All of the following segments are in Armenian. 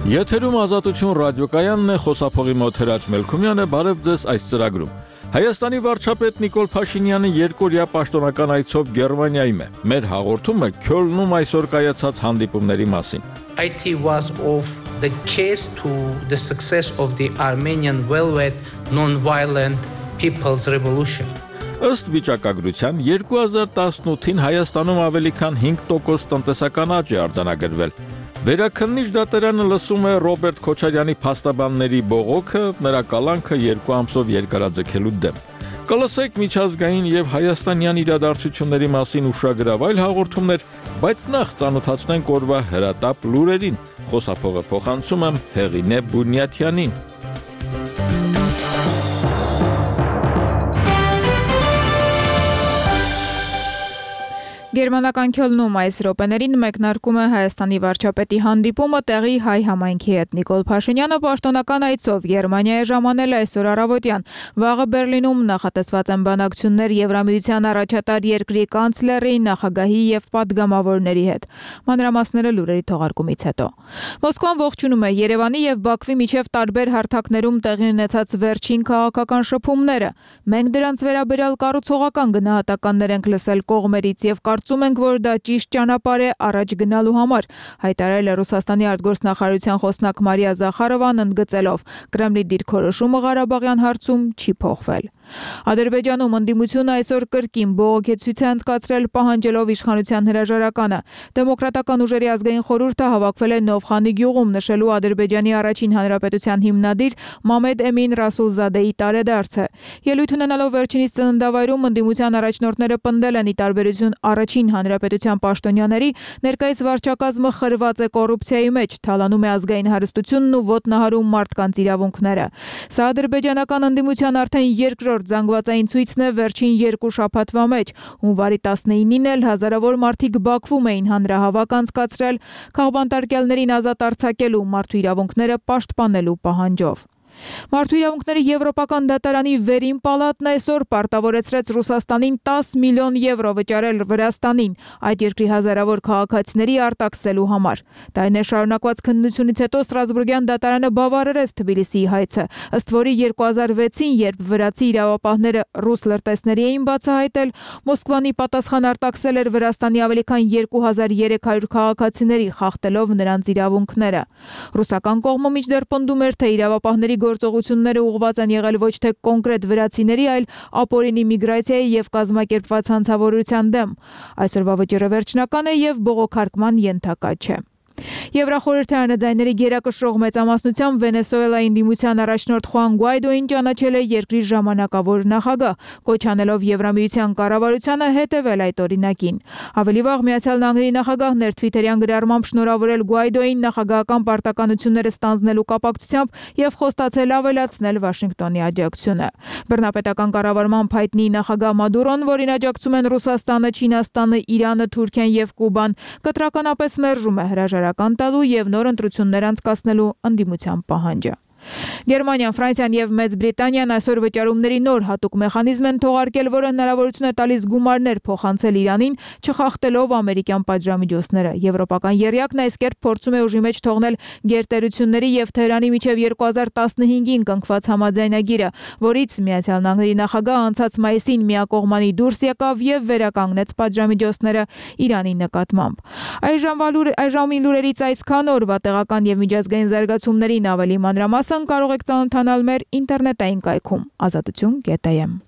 Եթերում ազատություն ռադիոկայանն է, խոսափողի մոտ Հրաչ Մելքումյանը, բարև ձեզ այս ծրագրում։ Հայաստանի վարչապետ Նիկոլ Փաշինյանը երկօրյա պաշտոնական այցով Գերմանիայում է։ Մեր հաղորդումը Քյոլնում այսօր կայացած հանդիպումների մասին։ IT was of the case to the success of the Armenian velvet non-violent people's revolution. Ըստ վիճակագրության 2018-ին Հայաստանում ավելի քան 5% տնտեսական աճ է արձանագրվել։ Վերաքննիչ դատարանը լսում է Ռոբերտ Քոչարյանի փաստաբանների բողոքը, նրա կալանքը 2 ամսով երկարաձգելու դեմ։ Կլսեք միջազգային եւ հայաստանյան իրադարձությունների մասին ուշագրավ այլ հաղորդումներ, բայց նախ ծանոթացնենք օրվա հրատապ լուրերին։ Խոսափողը փոխանցում եմ Հեղինե Բունյաթյանին։ Գերմանական Քյոլնում այս րոպեներին մեկնարկում է Հայաստանի վարչապետի հանդիպումը տեղի հայ համայնքի հետ։ Նիկոլ Փաշինյանը պաշտոնական այցով Գերմանիա է ժամանել այսօր առավոտյան։ Վաղը Բերլինում նախատեսված են բանակցություններ Եվրամիության առաջատար երկրի կանցլերի, նախագահի եւ падգամավորների հետ։ Մանրամասները լուրերի թողարկումից հետո։ Մոսկվան ողջունում է Երևանի եւ Բաքվի միջև տարբեր հարթակներում տեղի ունեցած վերջին քաղաքական շփումները։ Մենք դրանց վերաբերյալ կառուցողական գնահատականներ ենք լսել կողմերից եւ կարծում ենք, որ դա ճիշտ ճանապարհ է առաջ գնալու համար, հայտարարել է Ռուսաստանի արտգործնախարարության խոսնակ Մարիա Զախարովան, ընդգծելով. Կրեմլի դիրքորոշումը Ղարաբաղյան հարցում չի փոխվել։ Ադրբեջանում ընդդիմությունը այսօր կրկին բողոքեցույց է անցկացրել, պահանջելով իշխանության հրաժարականը։ Դեմոկրատական ուժերի ազգային խորհուրդը հավաքվել է Նովխանի գյուղում նշելու Ադրբեջանի առաջին հանրապետության հիմնադիր Մամեդ Էմին Ռասուլզադեի տարեդարձը։ Ելույթ ունենալով վերջինիս ծննդավայրում ընդդիմության առաջնորդները պնդել են ի տարբերություն առաջին հանրապետության պաշտոնյաների, ներկայիս վարչակազմը խրված է կոռուպցիայի մեջ, թալանում է ազգային հարստությունն ու ոտնահարում մարդկանց իրավունքները։ Սա ադրբեջանական ընդդիմության արդեն երկրորդ զանգվածային ցույցն է վերջին 2 շաբաթվա մեջ։ Հունվարի 19-ին էլ հազարավոր մարդիկ Բաքվում էին հանրահավաք անցկացրել քաղբանտարկյալներին ազատ արձակելու, մարդու իրավունքները պաշտպանելու պահանջով։ Մարդու իրավունքների Եվրոպական դատարանի վերին պալատն այսօր պարտավորեցրեց Ռուսաստանին 10 միլիոն եվրո վճարել Վրաստանին, այդ երկրի հազարավոր քաղաքացիների արտաքսելու համար։ Տարիներ շարունակված քննությունից հետո Ստրասբուրգյան դատարանը բավարարեց Թբիլիսիի հայցը, ըստ որի 2006-ին, երբ վրացի իրավապահները ռուս լրտեսների էին բացահայտել, Մոսկվանի պատասխան արտաքսել էր Վրաստանի ավելի քան 2300 քաղաքացիների, խախտելով նրանց իրավունքները։ Ռուսական կողմը մինչդեռ պնդում էր, թե իրավապահների գործողությունները ուղղված են եղել ոչ թե կոնկրետ վրացիների, այլ ապօրինի միգրացիայի եւ կազմակերպված հանցավորության դեմ։ Այսօրվա վճիռը վերջնական է եւ բողոքարկման ենթակա չէ։ Եվրախորհրդարանը ձայների գերակշռող մեծամասնությամբ Վենեսուելայի ընդդիմության առաջնորդ Խուան Գուայդոին ճանաչել է երկրի ժամանակավոր նախագահ, կոչ անելով Եվրամիության կառավարությանը հետևել այդ օրինակին։ Ավելի վաղ Միացյալ Նահանգների նախագահն էր Թվիտերյան գրառմամբ շնորհավորել Գուայդոին նախագահական պարտականությունները ստանձնելու կապակցությամբ եւ խոստացել ավելացնել Վաշինգտոնի աջակցությունը։ Բռնապետական կառավարման հայտնի նախագահ Մադուրոն, որին աջակցում են Ռուսաստանը, Չինաստանը, Իրանը, Թուրքիան եւ Կուբան, կտրականապես մերժում է հրաժարական տալու եւ նոր ընտրություններ անցկացնելու ընդդիմության պահանջը։ Գերմանիան, Ֆրանսիան եւ Մեծ Բրիտանիան այսօր վճարումների նոր հատուկ մեխանիզմ են թողարկել, որը հնարավորություն է տալիս գումարներ փոխանցել Իրանին, չխախտելով ամերիկյան պատժամիջոցները։ Եվրոպական եռյակն այս կերպ փորձում է ուժի մեջ թողնել գերտերությունների եւ Թեհրանի միջև 2015-ին կնքված համաձայնագիրը, որից Միացյալ Նահանգների նախագահը անցած մայիսին միակողմանի դուրս եկավ եւ վերականգնեց պատժամիջոցները Իրանի նկատմամբ։ Այժմի լուրերից այսքան, օրվա տեղական եւ միջազգային զարգացումներին ավելի մանրամասն կարող եք ծանոթանալ մեր ինտերնետային կայքում azatutun.am։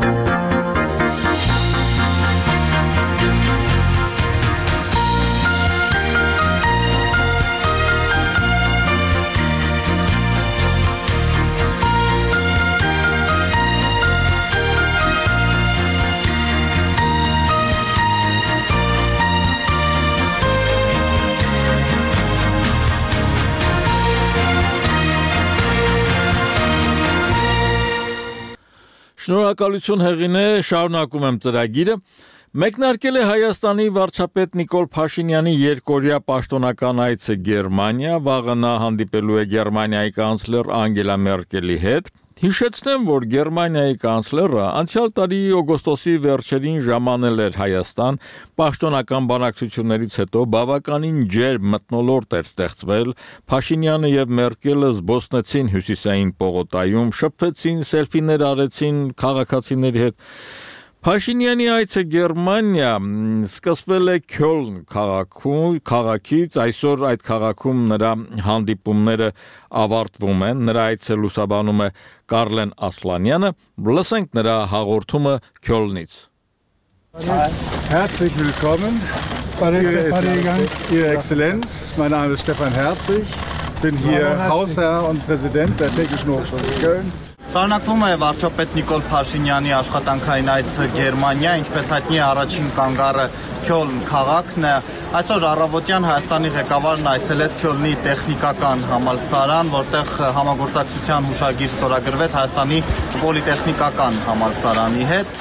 Շնորհակալություն Հեղինե, շարունակում եմ ծրագիրը։ Մեկնարկել է Հայաստանի վարչապետ Նիկոլ Փաշինյանի երկօրյա պաշտոնական այցը Գերմանիա, վաղը նա հանդիպելու է Գերմանիայի կանցլեր Անգելա Մերկելի հետ։ Հիշեցնեմ, որ Գերմանիայի կանցլերը անցյալ տարի օգոստոսի վերջերին ժամանել էր Հայաստան, պաշտոնական բանակցություններից հետո բավականին ջերմ մթնոլորտ էր ստեղծվել, Փաշինյանը եւ Մերկելը զբոսնեցին հյուսիսային պողոտայում, շփվեցին, սելֆիներ արեցին քաղաքացիների հետ։ Փաշինյանի այցը Գերմանիա սկսվել է Քյոլն քաղաքից, այսօր այդ քաղաքում նրա հանդիպումները ավարտվում են, նրա այցը լուսաբանում է Կարլեն Ասլանյանը, լսենք նրա հաղորդումը Քյոլնից։ Herzlich willkommen, Ihre Exzellenz, mein Name ist Stefan Herzig, bin hier Hausherr und Präsident der Technischen Hochschule Köln. Շարունակվում է վարչապետ Նիկոլ Փաշինյանի աշխատանքային այցը Գերմանիա, ինչպես հայտնի է առաջին կանգառը Քյոլն քաղաքն է։ Այսօր առավոտյան Հայաստանի ղեկավարն այցելեց Քյոլնի տեխնիկական համալսարան, որտեղ համագործակցության հուշագիր ստորագրվեց Հայաստանի պոլիտեխնիկական համալսարանի հետ։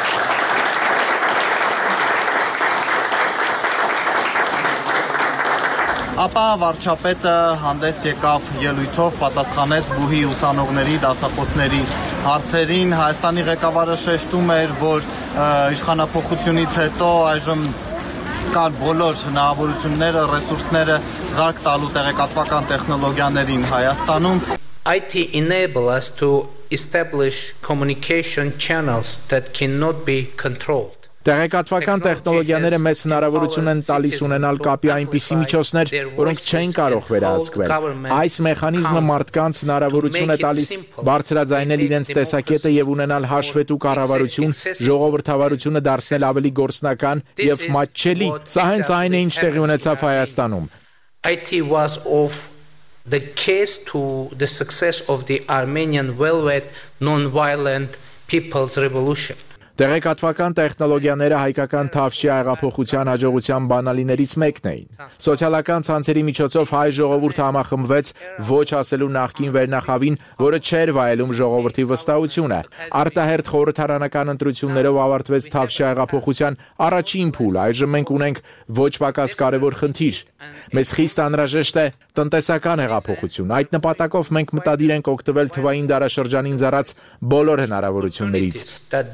Ապա վարչապետը հանդես եկավ ելույթով, պատասխանեց բուհի ուսանողների, դասախոսների հարցերին։ Հայաստանի ղեկավարը շեշտում էր, որ իշխանափոխությունից հետո այժմ կան բոլոր հնարավորությունները, ռեսուրսները զարկ տալու տեղեկատվական տեխնոլոգիաներին Հայաստանում։ IT enable us to establish communication channels that cannot be controlled. Տեղեկատվական տեխնոլոգիաները մեզ հնարավորություն են տալիս ունենալ կապի այնպիսի միջոցներ, որոնք չեն կարող վերահսկվել։ Այս մեխանիզմը մարդկանց հնարավորություն է տալիս բարձրաձայնել իրենց տեսակետը եւ ունենալ հաշվետու կառավարություն, ժողովրդավարությունը դարձնել ավելի գործնական եւ մատչելի։ Սա հենց այն է, ինչ տեղի ունեցավ Հայաստանում։ IT was of the case to the success of the Armenian velvet non-violent people's revolution. Տեղեկատվական տեխնոլոգիաները հայկական Թավշյա հեղափոխության հաջողության բանալիներից մեկն էին։ Սոցիալական ցանցերի միջոցով հայ ժողովուրդը համախմբվեց ոչ ասելու նախկին վերնախավին, որը չէր վայելում ժողովրդի վստահությունը։ Արտահերթ խորհրդարանական ընտրություններով ավարտվեց Թավշյա հեղափոխության առաջին փուլը։ Այժմ մենք ունենք ոչ պակաս կարևոր խնդիր։ Մեզ խիստ անհրաժեշտ է տնտեսական հեղափոխություն։ Այդ նպատակով մենք մտադիր ենք օգտվել թվային դարաշրջանին ծառած բոլոր հնարավորություններից։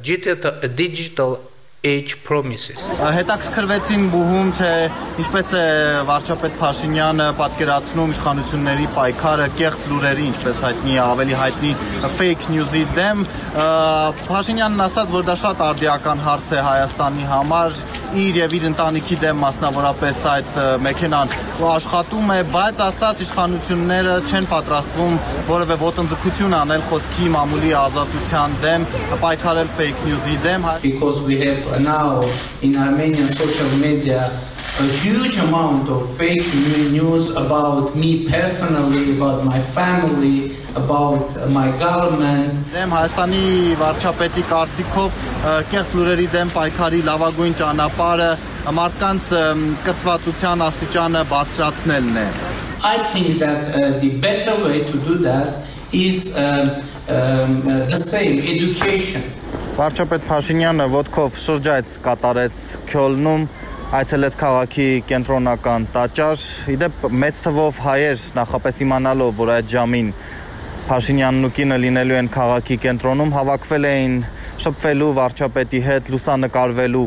Digital age promises. Հետաքրքրվեցին բուհում, թե ինչպես է վարչապետ Փաշինյանը պատկերացնում իշխանությունների պայքարը կեղծ լուրերի, ինչպես հայտնի է, ավելի հայտնի fake news-ի դեմ։ Փաշինյանն ասաց, որ դա շատ արդիական հարց է Հայաստանի համար, իր եւ իր ընտանիքի դեմ մասնավորապես այդ մեքենան աշխատում է, բայց ասաց իշխանությունները չեն պատրաստվում որևէ ոտնձգություն անել խոսքի մամուլի ազատության դեմ, պայքարել fake news-ի դեմ։ Because we have now in Armenian social media a huge amount of fake news about me personally, about my family, about my government. Հայաստանի վարչապետի կարծիքով կեղծ լուրերի դեմ պայքարի լավագույն ճանապարհը մարդկանց կրթվածության աստիճանը բարձրացնելն է։ I think that the better way to do that is the same education. Վարչապետ Փաշինյանը ոտքով շրջայց կատարեց Քյոլնում, այցելեց քաղաքի կենտրոնական տաճար։ Իդեպ մեծ թվով հայեր նախապես իմանալով, որ այդ ժամին Փաշինյանն ու կինը լինելու են քաղաքի կենտրոնում, հավաքվել էին շփվելու վարչապետի հետ, լուսանկարվելու։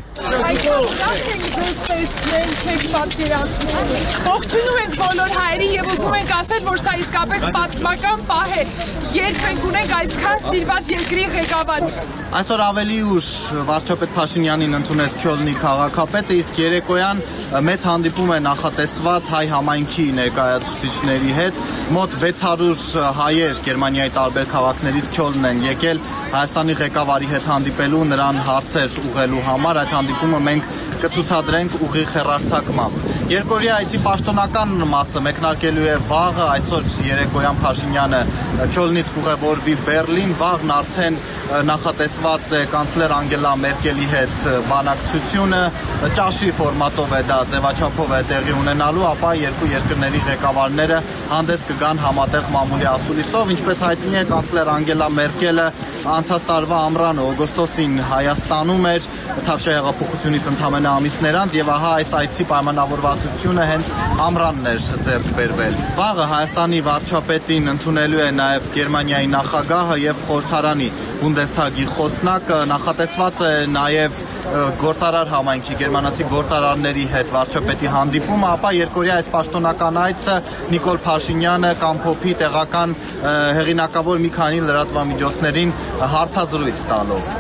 Ողջունում ենք բոլոր հայերին եւ ուզում ենք ասել, որ սա իսկապես պատմական պահ է, երբ մենք ունենք այսքան սիրված երկրի ղեկավար։ Այսօր ավելի ուշ վարչապետ Փաշինյանին ընդունեց Քյոլնի քաղաքապետը, իսկ երեկոյան մեծ հանդիպում է նախատեսված հայ համայնքի ներկայացուցիչների հետ։ Մոտ 600 հայեր Գերմանիայի տարբեր քաղաքներից Քյոլն են եկել Հայաստանի ղեկավարի հետ հանդիպելու, նրան հարցեր ուղղելու համար։ Այդ հանդիպումը մենք կցուցադրենք ուղիղ հեռարձակմամբ։ Երկօրյա այցի պաշտոնական մասը մեկնարկելու է վաղը, այսօր երեկոյան Փաշինյանը Քյոլնից կուղևորվի Բերլին, վաղն արդեն նախատեսված է կանցլեր Անգելա Մերկելի հետ բանակցությունը, ճաշի ֆորմատով է դա, ձևաչափով է տեղի ունենալու, ապա երկու երկրների ղեկավարները հանդես կգան համատեղ մամուլի ասուլիսով, ինչպես հայտնի է, կանցլեր Անգելա Մերկելը անցած տարվա ամռանը օգոստոսին Հայաստանում էր Թավշյա հեղափոխությունից ընդամենը ամիսներ անց, եւ ահա այս այցի պայմանավորված իրադարձությունը հենց ամռանն էր ձեռք բերվել։ Վաղը Հայաստանի վարչապետին ընդունելու է նաև Գերմանիայի նախագահը եւ խորհրդարանի Բունդեսթագի խոսնակ, նախատեսված է նաև գործարար համայնքի գերմանացի գործարարների հետ վարչապետի հանդիպումը, ապա երկօրյա այս պաշտոնական այցը Նիկոլ Փաշինյանը կամփոփի տեղական հեղինակավոր մի քանի լրատվամիջոցներին հարցազրույց տալով։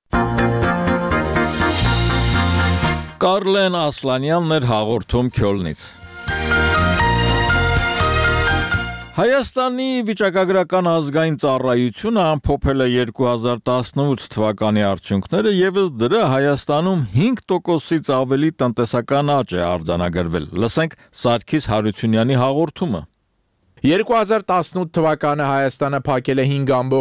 Կարլեն Ասլանյանն էր հաղորդում Քյոլնից։ Հայաստանի վիճակագրական ազգային ծառայությունը ամփոփել է 2018 թվականի արդյունքները, եւս դրա Հայաստանում 5%-ից ավելի տնտեսական աճ է արձանագրվել։ Լսենք Սարգիս Հարությունյանի հաղորդումը։ 2018 թվականը Հայաստանը փակել է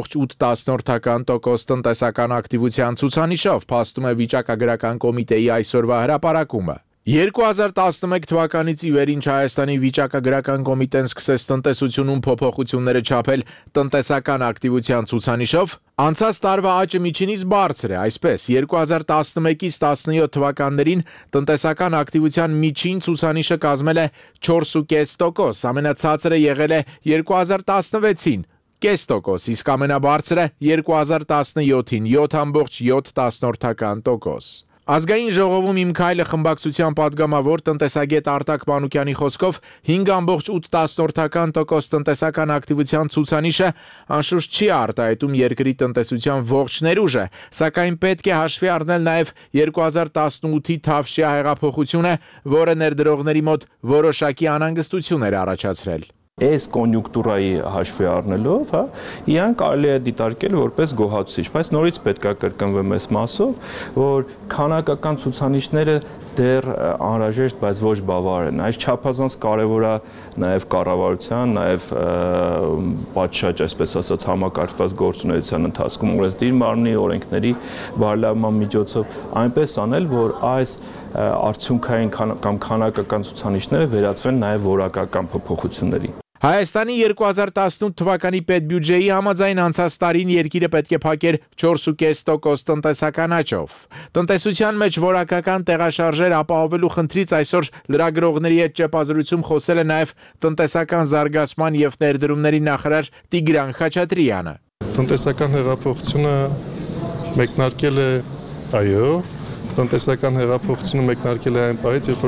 5.8% տնտեսական ակտիվության ցուցանիշով, փաստում է վիճակագրական կոմիտեի այսօրվա հրապարակումը։ 2011 թվականից ի վեր ինչ Հայաստանի վիճակագրական կոմիտեն սկսեց տնտեսությունում փոփոխությունները չափել տնտեսական ակտիվության ցուցանիշով, անցած տարվա աճը միջինից բարձր է, այսպես 2011-ից 17 թվականներին տնտեսական ակտիվության միջին ցուցանիշը կազմել է 4.5%, ամենացածրը եղել է 2016-ին 0.5%, իսկ ամենաբարձրը 2017-ին 7.7%։ Ազգային ժողովում Իմ քայլը խմբակցության պատգամավոր տնտեսագետ Արտակ Մանուկյանի խոսքով 5.8% տնտեսական ակտիվության ցուցանիշը անշուշտ չի արտահայտում երկրի տնտեսության ողջ ներուժը, սակայն պետք է հաշվի առնել նաև 2018-ի Թավշյա հեղափոխությունը, որը ներդրողների մոտ որոշակի անհանգստություն էր առաջացրել։ Այս կոնյունկտուրայի հաշվի առնելով, իրան կարելի է դիտարկել որպես գոհացուցիչ, բայց նորից պետք է կրկնվեմ այս մասով, որ քանակական ցուցանիշները դեռ անհրաժեշտ, բայց ոչ բավարար են։ Այս չափազանց կարևոր է նաև կառավարության, նաև պատշաճ, այսպես ասած, համակարգված գործունեության ընթացքում օրենսդիր մարմնի օրենքների բարելավման միջոցով այնպես անել, որ այս արդյունքային կամ քանակական ցուցանիշները վերածվեն նաև որակական փոփոխությունների։ Հայաստանի 2018 թվականի պետբյուջեի համաձայն անցած տարին երկիրը պետք է փակեր 4.5% տնտեսական աճով։ Տնտեսության մեջ որակական տեղաշարժեր ապահովելու խնդրից այսօր լրագրողների հետ ճեպազրույցում խոսել է նաև տնտեսական զարգացման եւ ներդրումների նախարար Տիգրան Խաչատրյանը։ Տնտեսական հեղափոխությունը մեկնարկել է, այո, տնտեսական հեղափոխությունը մեկնարկել է այն պահից, երբ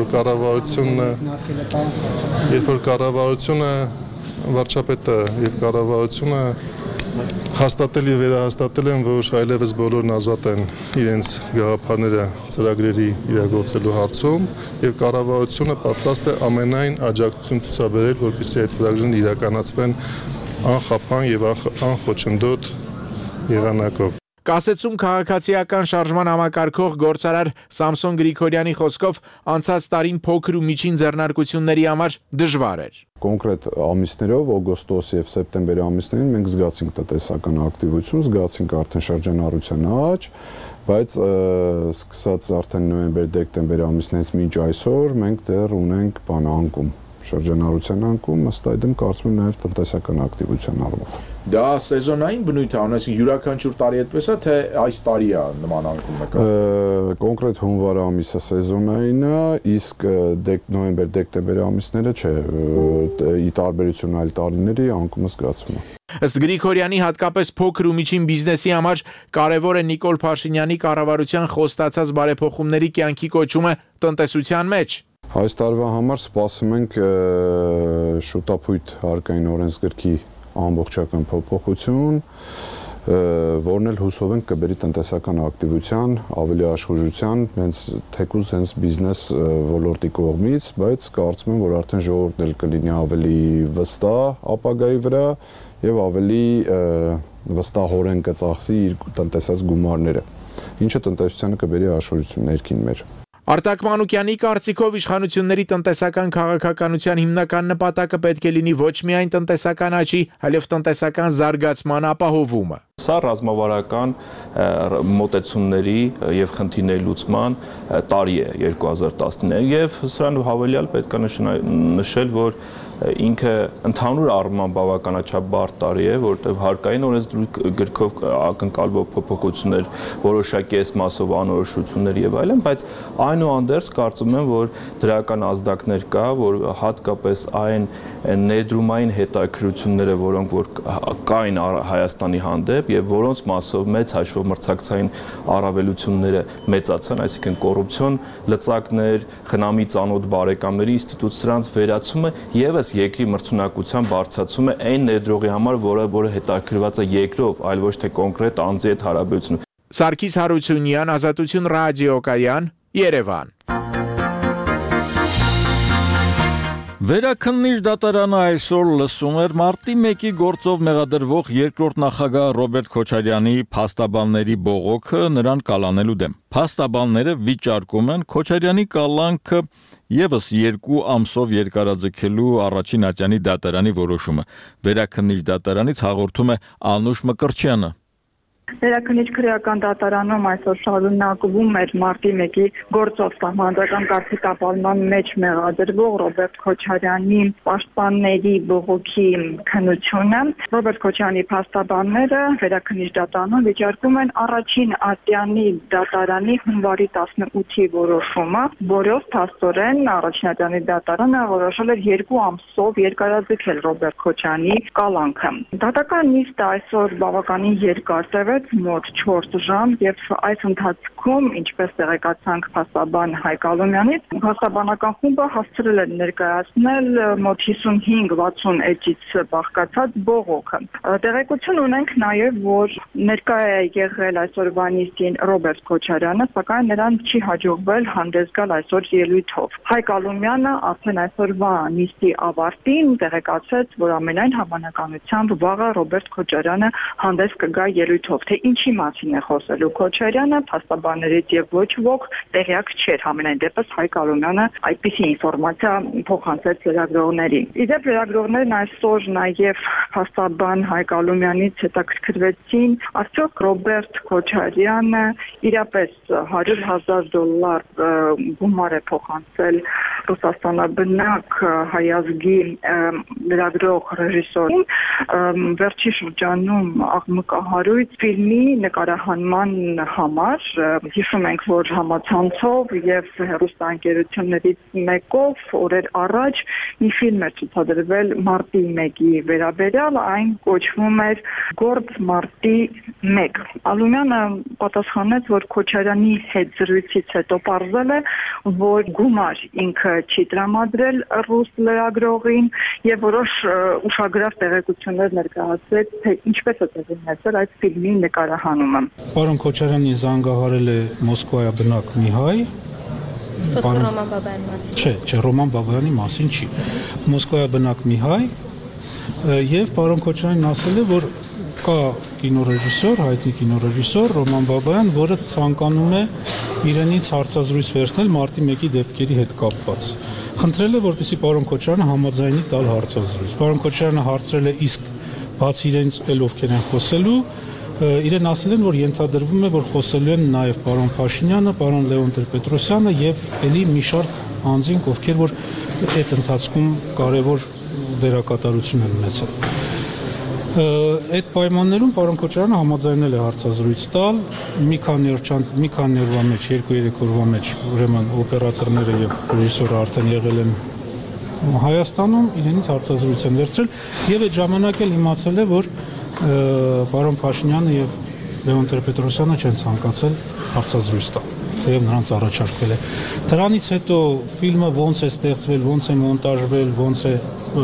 որ կառավարությունը վարչապետը եւ կառավարությունը հաստատել եւ վերահաստատել են, որ այլևս բոլորն ազատ են իրենց գաղափարները ծրագրերի իրագործելու հարցում եւ կառավարությունը պատրաստ է ամենայն աջակցություն ցուցաբերել, որպեսզի այդ ծրագրերն իրականացվեն անխափան եւ անխոչնդոտ եղանակով։ Կասեցում քաղաքացիական շարժման համակարգող գործարար Սամսոն Գրիգորյանի խոսքով անցած տարին փոքր ու միջին ձեռնարկությունների համար դժվար էր։ Կոնկրետ ամիսներով, օգոստոս եւ սեպտեմբերի ամիսներին մենք զգացինք տնտեսական ակտիվություն, զգացինք արդեն շրջանառության աճ, բայց սկսած արդեն նոյեմբեր-դեկտեմբեր ամիսներից մինչ այսօր մենք դեռ ունենք անկում, շրջանառության անկում, ըստ այդմ կարծում եմ նաեւ տնտեսական ակտիվության առումով։ Դա սեզոնային բնույթ է, այսինքն յուրաքանչյուր տարի այդպես է, թե այս տարի է նման անկում նկատվում։ Կոնկրետ հունվար ամիսը սեզոնային է, իսկ նոյեմբեր-դեկտեմբեր ամիսները չէ, ի տարբերություն այլ տարիների անկումը զգացվում է։ Ըստ Գրիգորյանի հատկապես փոքր ու միջին բիզնեսի համար կարևոր է Նիկոլ Փաշինյանի կառավարության խոստացած բարեփոխումների կյանքի կոչումը տնտեսության մեջ։ Այս տարվա համար սպասում ենք շուտապույտ հարկային օրենսգրքի ամբողջական փոփոխություն, որն էլ հուսով ենք կբերի տնտեսական ակտիվության, ավելի աշխուժության, թեկուզ հենց բիզնես ոլորտի կողմից, բայց կարծում եմ, որ արդեն ժողովուրդն էլ կլինի ավելի վստահ ապագայի վրա եւ ավելի վստահորեն կծախսի իր տնտեսած գումարները, ինչը տնտեսությանը կբերի աշխուժություն ներքին մեր։ Արտակ Մանուկյանի կարծիքով իշխանությունների տնտեսական քաղաքականության հիմնական նպատակը պետք է լինի ոչ միայն տնտեսական աճի, այլև տնտեսական զարգացման ապահովումը։ Սա ռազմավարական մոտեցումների եւ խնդիրների լուծման տարի է 2019 եւ սրան հավելյալ պետք է նշել, որ ինքը ընդհանուր առմամբ բավականաչափ բարդ տարի է, որտեղ հարկային օրենսդրության գրքով ակնկալվող փոփոխություններ, որոշակի այս մասով անորոշություններ եւ այլն, բայց այնուհանդերձ կարծում եմ, որ դրական ազդակներ կա, որ հատկապես այն ներդրումային հետաքրությունները, որոնք որ կային Հայաստանի հանդեպ եւ որոնց մասով մեծ հաշվով մրցակցային առավելությունները մեծացան, այսինքն կոռուպցիոն լծակներ, խնամի ծանոթ բարեկամների ինստիտուտ, սրանց վերացումը եւս երկրի մրցունակության բարձրացում է այն ներդրողի համար, որը հետաքրքրված է երկրով, այլ ոչ թե կոնկրետ անձի հետ հարաբերությունում։ Սարգիս Հարությունյան, Ազատություն ռադիոկայան, Երևան։ Վերաքննիչ դատարանը այսօր լսում էր մարտի 1-ի գործով մեղադրվող երկրորդ նախագահ Ռոբերտ Քոչարյանի փաստաբանների բողոքը նրան կալանելու դեմ։ Փաստաբանները վիճարկում են Քոչարյանի կալանքը եւս 2 ամսով երկարաձգելու առաջին ատյանի դատարանի որոշումը։ Վերաքննիչ դատարանից հաղորդում է Անուշ Մկրտչյանը։ Վերաքննիչ քրեական դատարանում այսօր շարունակվում էր մարտի 1-ի գործով սահմանադրական կարգապահման մեջ մեղադրվող Ռոբերտ Քոչարյանի պաշտպանների բողոքի քննությունը։ Ռոբերտ Քոչարյանի փաստաբանները վերաքննիչ դատարանում վիճարկում են առաջին ատյանի դատարանի հունվարի 18-ի որոշումը, որով փաստորեն առաջին ատյանի դատարանը որոշել էր 2 ամսով երկարաձգել Ռոբերտ Քոչարյանի կալանքը։ Դատական նիստը այսօր բավականին երկար տևեց, մոտ 4 ժամ եւ այս ընթացքում, ինչպես տեղեկացանք փաստաբան Հայկ Ալոմյանից, փաստաբանական խումբը հասցրել է ներկայացնել մոտ 55-60 էջից բաղկացած բողոքը։ Տեղեկություն ունենք նաեւ, որ ներկայ է եղել այսօրվա նիստին Ռոբերտ Քոչարյանը, սակայն նրան չի հաջողվել հանդես գալ այսօր ելույթով։ Հայկ Ալոմյանը արդեն այսօրվա նիստի ավարտին տեղեկացրեց, որ ամենայն հավանականությամբ վաղը Ռոբերտ Քոչարյանը հանդես կգա ելույթով, թե ինչի մասին է խոսելու Քոչարյանը, փաստաբաններից եւ ոչ ոք տեղյակ չէր։ Համենայն դեպս Հայկ Ալոմյանը այդպիսի ինֆորմացիա փոխանցեց լրագրողներին։ Իդեպ լրագրողներն այսօր նաեւ փաստաբան Հայկ Ալոմյանից հետաքրքրվեցին, արդյոք Ռոբերտ Քոչարյանը իրապես $100,000 գումար է փոխանցել Ռուսաստանաբնակ հայազգի լրագրող ռեժիսորին վերջի շրջանում աղմկահարույց ֆիլմի նկարահանման համար։ Հիշում ենք, որ համացանցով եւ հեռուստաընկերություններից մեկով օրեր առաջ մի ֆիլմ էր ցուցադրվել մարտի 1-ի վերաբերյալ, այն կոչվում էր Գործ մարտի 1։ Ալոմյանը պատասխանեց, որ Քոչարյանի հետ զրույցից հետո պարզել է, որ գումար ինքը չի տրամադրել ռուս լրագրողին եւ որոշ ուշագրավ տեղեկություններ ներկայացրեց, թե ինչպես է տեղի ունեցել այդ ֆիլմի նկարահանումը։ Պարոն Քոչարյանի զանգահարել է Մոսկվայա բնակ մի հայ։ Խոսքը Ռոման Բաբայանի մասին։ Չէ, Ռոման Բաբայանի մասին չի։ Մոսկվայա բնակ մի հայ եւ պարոն Քոչարյանն ասել է, որ կա կինոռեժիսոր, հայտնի կինոռեժիսոր Ռոման Բաբայան, որը ցանկանում է իրենից հարցազրույց վերցնել մարտի 1-ի դեպքերի հետ կապված։ Խնդրել է, որպեսզի պարոն Քոչարյանը համաձայնի տալ հարցազրույց։ Պարոն Քոչարյանը հարցրել է, իսկ բացի իրենց ով կերեն խոսելու, իրեն ասել են, որ ենթադրվում է, որ խոսելու են նաև պարոն Փաշինյանը, պարոն Լեոն Տեր-Պետրոսյանը եւ ելի մի շարք անձինք, ովքեր որ այդ ընթացքում կարևոր դերակատարություն են ունեցել։ Այդ պայմաններում պարոն Քոչարյանը համաձայնել է հարցազրույց տալ, մի քանի օրվա մեջ, 2-3 օրվա մեջ, ուրեմն օպերատորները եւ ռեժիսորը արդեն եղել են Հայաստանում, իրենից հարցազրույց են վերցրել եւ այդ ժամանակ էլ իմացել է, որ պարոն Փաշինյանը եւ Լեոն Տեր-Պետրոսյանը չեն ցանկացել հարցազրույց տալ, թեև նրանց առաջարկվել է։ Դրանից հետո ֆիլմը ոնց է ստեղծվել, ոնց է մոնտաժվել, ոնց է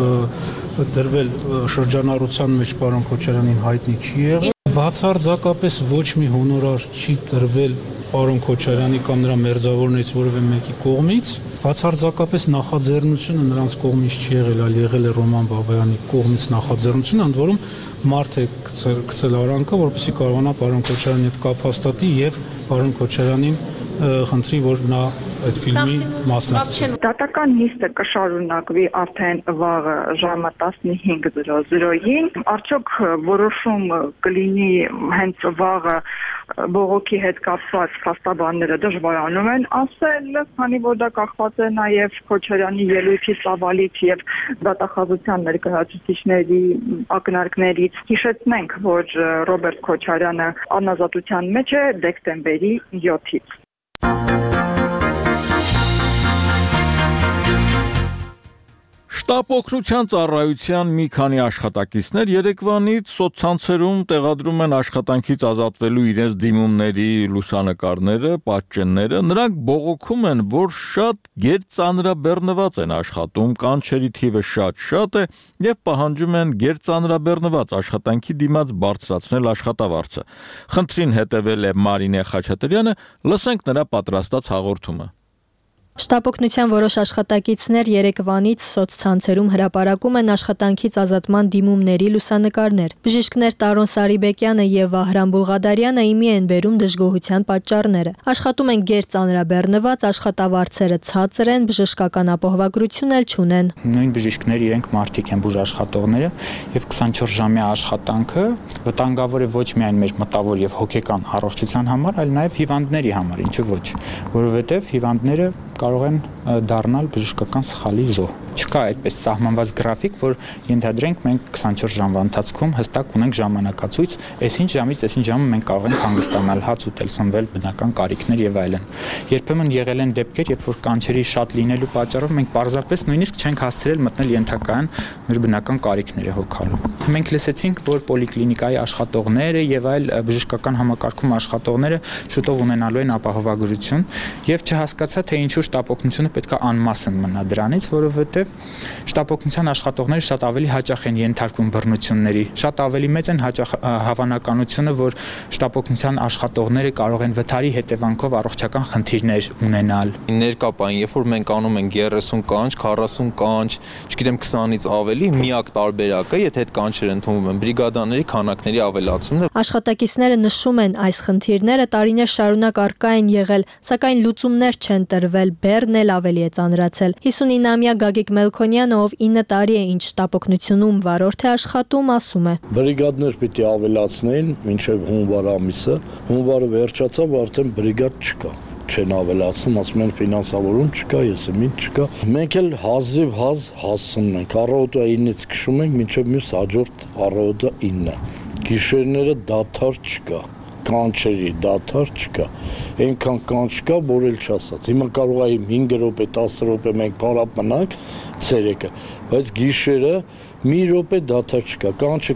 դրվել շրջանառության մեջ պարոն Քոչարյանին հայտնի չի եղել։ Բացարձակապես ոչ մի հոնորար չի տրվել պարոն Քոչարյանի կամ նրա մերձավորներից որևէ մեկի կողմից, բացարձակապես նախաձեռնությունը նրանց կողմից չի եղել, այլ եղել է Ռոման Բաբայանի կողմից նախաձեռնությունը, ընդ որում մարդ է գցել արանքը, որպեսզի կարողանա պարոն Քոչարյանի հետ կապ հաստատի եւ պարոն Քոչարյանին խնդրի, որ նա այդ ֆիլմի մասնակցել։ Դատական նիստը կշարունակվի արդեն վաղը ժամը 15:00-ին։ Արդյոք որոշում կլինի հենց վաղը բողոքի հետ կապված փաստաբանները դժվարանում են ասել, քանի որ դա կախված է նաև Քոչարյանի ելույթի ծավալից եւ դատախազության ներկայացուցիչների ակնարկներից։ Հիշեցնենք, որ Ռոբերտ Քոչարյանը անազատության մեջ է դեկտեմբերի 7-ից։ Շտապօգնության ծառայության մի քանի աշխատակիցներ երեկվանից սոցցանցերում տեղադրում են աշխատանքից ազատվելու իրենց դիմումների լուսանկարները, պատճենները։ Նրանք բողոքում են, որ շատ գերծանրաբեռնված են աշխատում, կանչերի թիվը շատ է եւ պահանջում են գերծանրաբեռնված աշխատանքի դիմաց բարձրացնել աշխատավարձը։ Խնդրին հետևել է Մարինե Խաչատրյանը, լսենք նրա պատրաստած հաղորդումը։ Շտապօգնության որոշ աշխատակիցներ երեկվանից սոցցանցերում հրապարակում են աշխատանքից ազատման դիմումների լուսանկարներ։ Բժիշկներ Տարոն Սարիբեկյանը եւ Վահրամ Բուլղադարյանը իմի են բերում դժգոհության պատճառները։ Աշխատում են գերծանրաբեռնված, աշխատավարձերը ցածր են, բժշկական ապահովագրություն էլ չունեն։ Նույն բժիշկներ իրենք մարդիկ են, բուժաշխատողները, եւ 24 ժամյա աշխատանքը վտանգավոր է ոչ միայն մեր մտավոր եւ հոգեկան առողջության համար, այլ նաեւ հիվանդների համար, ինչու ոչ, որովհետեւ հիվանդները կարող են դառնալ բժշկական սխալի զոհ։ Չկա այդպես սահմանված գրաֆիկ, որ ենթադրենք մենք 24 ժամվա ընթացքում հստակ ունենք ժամանակացույց, այսինչ ժամից այսինչ ժամը մենք կարող ենք հանգստանալ, հաց ուտել, սնվել, բնական կարիքներ եւ այլն։ Երբեմն եղել են դեպքեր, երբ որ կանչերի շատ լինելու պատճառով մենք պարզապես նույնիսկ չենք հասցրել մտնել ենթակայան մեր բնական կարիքները հոգալու։ Մենք լսեցինք, որ պոլիկլինիկայի աշխատողները եւ այլ բժշկական համակարգում աշխատողները շուտով ունենալու են ապահովագրություն եւ չհասկացա թե ինչու շտապօգնությունը պետք է անմասն մնա դրանից, որովհետեւ շտապօգնության աշխատողները շատ ավելի հաճախ են ենթարկվում բռնությունների, շատ ավելի մեծ են հավանականությունը, որ շտապօգնության աշխատողները կարող են վթարի հետևանքով առողջական խնդիրներ ունենալ։ Ներկապային, երբ որ մենք անում ենք 30 կանչ, 40 կանչ, չգիտեմ 20-ից ավելի, միակ տարբերակը, եթե այդ կանչերը ընդունվում են բրիգադաների քանակների ավելացումն է։ Աշխատակիցները նշում են, այս խնդիրները տարիներ շարունակ առկա են եղել, սակայն լուծումներ չեն տրվել, բեռն էլ ավելի է ծանրացել։ 59-ամյա Գագիկ Մելքոնյանը, ով 9 տարի է ինչ շտապօգնությունում վարորդ է աշխատում, ասում է. Բրիգադներ պիտի ավելացնեին մինչև հունվար ամիսը, հունվարը վերջացավ, արդեն բրիգադ չկա։ Չեն ավելացնում, ասում են ֆինանսավորում չկա, եսիմին չկա։ Մենք էլ հազիվ հազ հասցնում ենք, առավոտը 9-ից քշում ենք, մինչև մյուս հաջորդ առավոտը 9։ Գիշերները դադար չկա, կանչերի դադար չկա, այնքան կանչ կա, որ էլ չասած։ Հիմա կարող է 5 րոպե, 10 րոպե մենք պարապ մնանք ցերեկը, բայց գիշերը մի րոպե դադար չկա,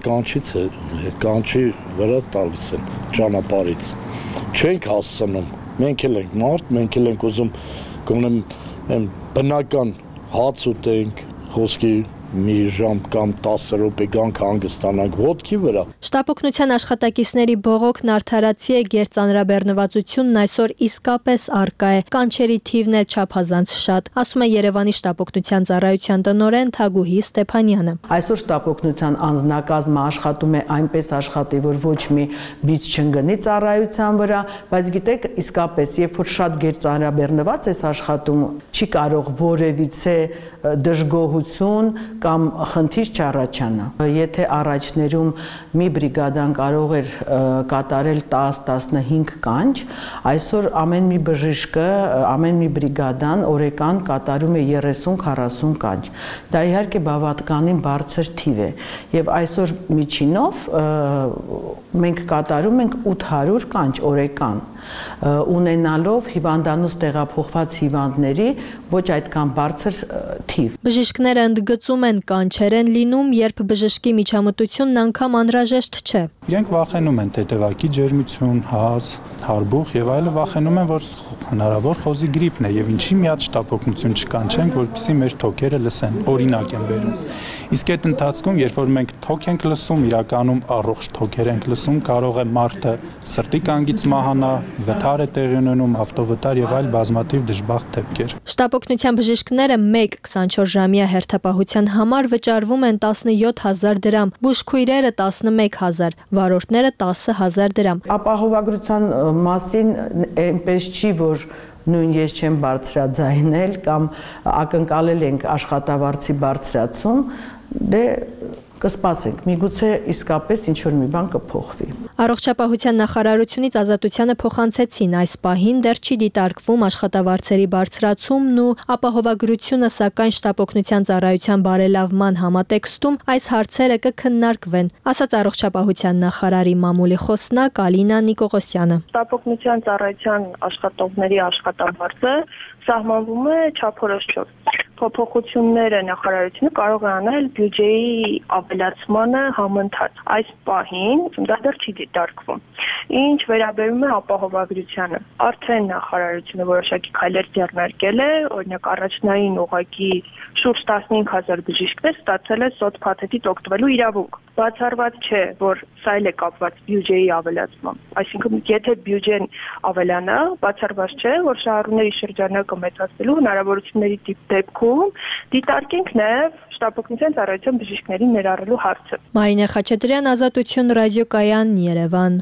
կանչի վրա տալիս են ճանապարհից։ Չենք հասցնում, մենք էլ ենք մարդ, մենք էլ ենք ուզում գոնե բնական հաց ուտենք, խոսքի մի ժամ կամ 10 րոպե գանք հանգստանանք ոտքի վրա։ Շտապօգնության աշխատակիցների բողոքն արդարացի է, գերծանրաբեռնվածությունն այսօր իսկապես առկա է, կանչերի թիվն էլ չափազանց շատ, ասում է Երևանի շտապօգնության ծառայության տնօրեն Թագուհի Ստեփանյանը։ Այսօր շտապօգնության անձնակազմը աշխատում է այնպես աշխատի, որ ոչ մի բիծ չընկնի ծառայության վրա, բայց գիտեք, իսկապես, երբ որ շատ գերծանրաբեռնված ես աշխատում, չի կարող որևիցե դժգոհություն կամ խնդիր չառաջանա։ Եթե առաջներում մի բրիգադան կարող էր կատարել 10-15 կանչ, այսօր ամեն մի բժիշկը, ամեն մի բրիգադան օրեկան կատարում է 30-40 կանչ։ Դա իհարկե բավականին բարձր թիվ է։ Եվ այսօր միջինով մենք կատարում ենք 800 կանչ օրեկան, ունենալով հիվանդանոց տեղափոխված հիվանդների ոչ այդքան բարձր թիվ։ Բժիշկները ընդգծում են, կանչեր են լինում, երբ բժշկի միջամտությունն անգամ անհրաժեշտ չէ։ Իրենք վախենում են թեթևակի ջերմություն, հազ, հարբուխ եւ այլը, վախենում են, որ հնարավոր խոզի գրիպն է եւ ինչի մի հատ շտապօգնություն չկանչենք, որպեսզի մեր թոքերը լսեն, օրինակ են բերում։ Իսկ այդ ընթացքում, երբ որ մենք թոք ենք լսում, իրականում առողջ թոքեր ենք լսում, կարող է մարդը սրտի կանգից մահանա, վթար է տեղի ունենում, ավտովթար եւ այլ բազմաթիվ դժբախտ դեպքեր։ Շտապօգնության բժիշկները մեկ 24 ժամյա հերթապահության համար վճարվում են 17000 դրամ, բուժքույրերը 11000, վարորդները 10000 դրամ։ Ապահովագրության մասին այնպես չի, որ նույն ես չեմ բարձրաձայնել կամ ակնկալել ենք աշխատավարձի բարձրացում, դե կսպասենք, միգուցե իսկապես ինչ-որ մի բան կփոխվի։ Առողջապահության նախարարությունից Ազատությանը փոխանցեցին այս պահին դեռ չի դիտարկվում աշխատավարձերի բարձրացումն ու ապահովագրությունը, սակայն շտապօգնության ծառայության բարելավման համատեքստում այս հարցերը կքննարկվեն, ասաց Առողջապահության նախարարի մամուլի խոսնակ Ալինա Նիկողոսյանը։ Շտապօգնության ծառայության աշխատողների աշխատավարձը սահմանվում է չափորոշչով։ Փոփոխությունները նախարարությունը կարող է անել բյուջեի ավելացմանը համընթաց։ Այս պահին դա դեռ չի դիտարկվում։ Ինչ վերաբերում է ապահովագրությանը, արդեն նախարարությունը որոշակի քայլեր ձեռնարկել է, օրինակ առաջնային ուղղակի շուրջ 15000 բժիշկներ ստացել է սոցփաթեթից օգտվելու իրավունք։ Բացառված չէ, որ սա էլ է կապված բյուջեի ավելացմամբ։ Այսինքն, եթե բյուջեն ավելանա, բացառված չէ, որ շահառուների շրջանակը մեծացնելու հնարավորությունների դեպքում դիտարկենք նաև շտապօգնության ծառայության բժիշկներին ներառելու հարցը։ Մարինե Խաչատրյան, Ազատություն ռադիոկայան, Երևան։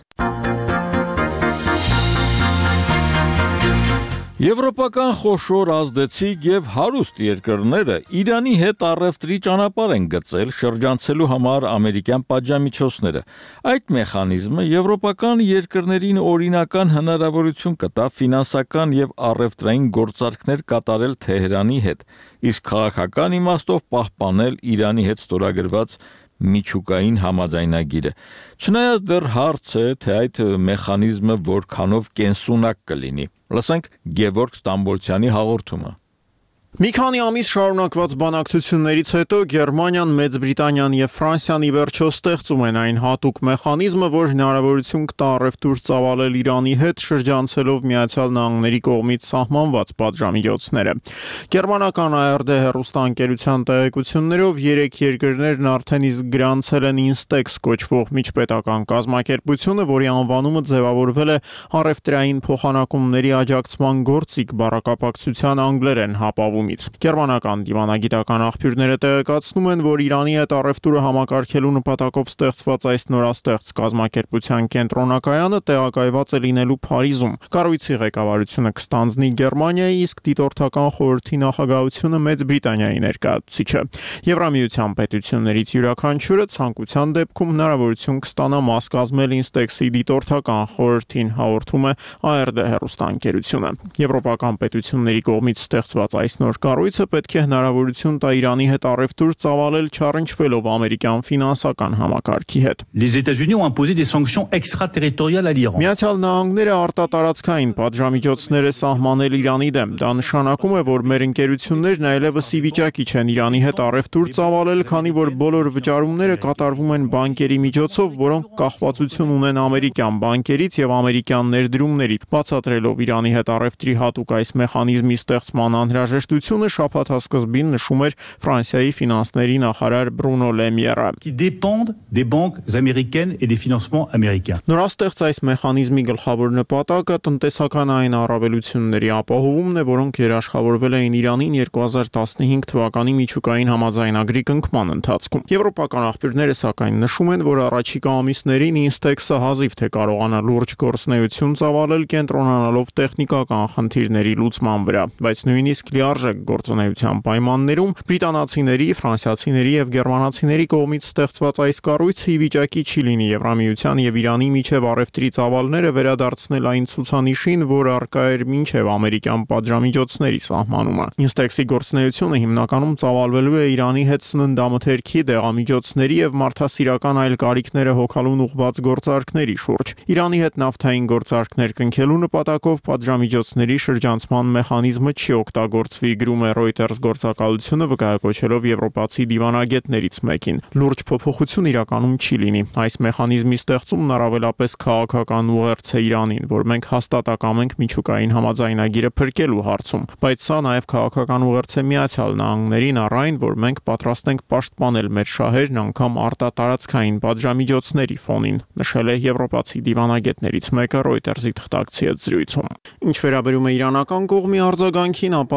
Եվրոպական խոշոր ազդեցիկ եւ հարուստ երկրները Իրանի հետ առևտրի ճանապարհ են գծել շրջանցելու համար ամերիկյան պատժամիջոցները։ Այդ մեխանիզմը եվրոպական երկրներին օրինական հնարավորություն կտա ֆինանսական եւ առևտրային գործարքներ կատարել Թեհրանի հետ, իսկ քաղաքական իմաստով պահպանել Իրանի հետ ստորագրված միջուկային համաձայնագիրը։ Չնայած դեռ հարց է, թե այդ մեխանիզմը որքանով կենսունակ կլինի։ Լսենք Գևորգ Ստամբոլցյանի հաղորդումը։ Մի քանի ամիս շարունակված բանակցություններից հետո Գերմանիան, Մեծ Բրիտանիան եւ Ֆրանսիան ի վերջո ստեղծում են այն հատուկ մեխանիզմը, որ հնարավորություն կտա առևտուր ծավալել Իրանի հետ շրջանցելով Միացյալ Նահանգների կողմից սահմանված պատժամիջոցները։ Գերմանական ARD հեռուստաընկերության տեղեկություններով 3 երկրներն արդեն իսկ գրանցել են Instex կոչվող միջպետական կազմակերպությունը, որի անվանումը ձևավորվել է առևտրային փոխանակումների աջակցման գործիք բառակապակցության անգլերեն հապավում։ Գերմանական դիվանագիտական աղբյուրները տեղեկացնում են, որ Իրանի հետ առևտուրը համակարգելու նպատակով ստեղծված այս նորաստեղծ կազմակերպության կենտրոնակայանը տեղակայված է լինելու Փարիզում։ Կառույցի ղեկավարությունը կստանձնի Գերմանիայի, իսկ դիտորդական խորհրդի նախագահությունը Մեծ Բրիտանիայի ներկայացուցիչը։ Եվրամիության պետություններից յուրաքանչյուրը ցանկության դեպքում հնարավորություն կստանա մաս կազմել Instex-ի դիտորդական խորհրդին, հաղորդում է ARD հեռուստաընկերությունը։ Եվրոպական պետությունների կողմից ստեղծված այս նոր կառույցը պետք է հնարավորություն տա Իրանի հետ առևտուր ծավալել չառընչվելով ամերիկյան ֆինանսական համակարգի հետ։ Les États-Unis ont imposé des sanctions extraterritoriales à l'Iran. Միացյալ Նահանգները արտատարածքային պատժամիջոցներ է սահմանել Իրանի դեմ։ Դա նշանակում է, որ մեր ընկերություններն այլևս ի վիճակի չեն Իրանի հետ առևտուր ծավալել, քանի որ բոլոր վճարումները կատարվում են բանկերի միջոցով, որոնք կախվածություն ունեն ամերիկյան բանկերից եւ ամերիկյան ներդրումների։ Բացատրելով Իրանի հետ առևտրի հատուկ այս մեխանիզմի ստեղծման անհրաժեշտությունը շաբաթ սկզբին նշում էր Ֆրանսիայի ֆինանսների նախարար Բրունո Լեմիերը։ Qui dépendent des banques américaines et des financements américains. Նորաստեղծ այս մեխանիզմի գլխավոր նպատակը տնտեսականային առավելությունների ապահովումն է, որոնք երաշխավորվել էին Իրանին 2015 թվականի միջուկային համաձայնագրի կնքման ընթացքում։ Եվրոպական աղբյուրները սակայն նշում են, որ առաջիկա ամիսներին Instex-ը հազիվ թե կարողանա լուրջ գործունեություն ծավալել կենտրոնանալով տեխնիկական խնդիրների լուծման վրա, բայց նույնիսկ լիարժեք գործունեության պայմաններում բրիտանացիների, ֆրանսիացիների եւ գերմանացիների կողմից ստեղծված այս կառույցը ի վիճակի չի լինի Եվրամիության եւ Իրանի միջև առևտրի ծավալները վերադարձնել այն ցուցանիշին, որ առկա էր մինչեւ ամերիկյան պատժամիջոցների սահմանումը։ Instex-ի գործունեությունը հիմնականում ծավալվելու է Իրանի հետ սննդամթերքի, դեղամիջոցների եւ մարդասիրական այլ կարիքները հոգալուն ուղղված գործարքների շուրջ։ Իրանի հետ նավթային գործարքներ կնքելու նպատակով պատժամիջոցների շրջանցման մեխանիզմը չի օգտագործվի, գրում է Reuters գործակալությունը, վկայակոչելով եվրոպացի դիվանագետներից մեկին։ Լուրջ փոփոխություն իրականում չի լինի։ Այս մեխանիզմի ստեղծումն առավելապես քաղաքական ուղերձ է Իրանին, որ մենք հաստատակամ ենք միջուկային համաձայնագիրը փրկելու հարցում, բայց սա նաև քաղաքական ուղերձ է Միացյալ Նահանգներին առ այն, որ մենք պատրաստ ենք պաշտպանել մեր շահերն անգամ արտատարածքային պատժամիջոցների ֆոնին, նշել է եվրոպացի դիվանագետներից մեկը Reuters-ի թղթակցի հետ զրույցում։ Ինչ վերաբերում է իրանական կողմի արձագանքին, ապա Թեհրանը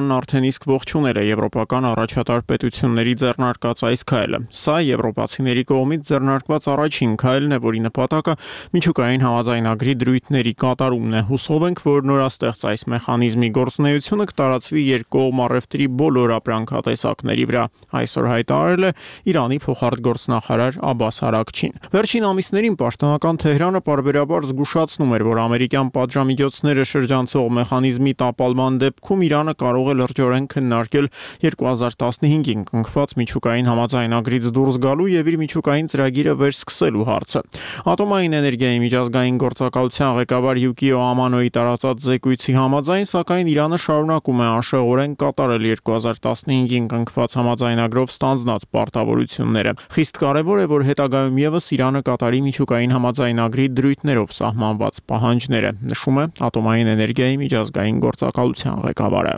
Փաշինյանն արդեն իսկ ողջունել է եվրոպական առաջատար պետությունների ձեռնարկած այս քայլը։ Սա եվրոպացիների կողմից ձեռնարկված առաջին քայլն է, որի նպատակը միջուկային համաձայնագրի դրույթների կատարումն է։ Հուսով ենք, որ նորաստեղծ այս մեխանիզմի գործունեությունը կտարածվի երկկողմ առևտրի բոլոր ապրանքատեսակների վրա։ Այսօր հայտարարել է Իրանի փոխարտգործնախարար Աբբաս Արաքչին։ Վերջին ամիսներին պաշտոնական Թեհրանը պարբերաբար զգուշացնում էր, որ ամերիկյան պատժամիջոցները շրջանցող մեխանիզմի տապալման դեպքում Իրանը կարող է լրջորեն քննարկել 2015-ին կնքված միջուկային համաձայնագրից դուրս գալու եւ իր միջուկային ծրագիրը վերսկսելու հարցը։ Ատոմային էներգիայի միջազգային գործակալության ղեկավար Յուկիո Ամանոյի տարածած զեկույցի համաձայն, սակայն Իրանը շարունակում է անշեղորեն կատարել 2015-ին կնքված համաձայնագրով ստանձնած պարտավորությունները։ Խիստ կարևոր է, որ հետագայում եւս Իրանը կատարի միջուկային համաձայնագրի դրույթներով սահմանված պահանջները, նշում է Ատոմային էներգիայի միջազգային գործակալության ղեկավարը։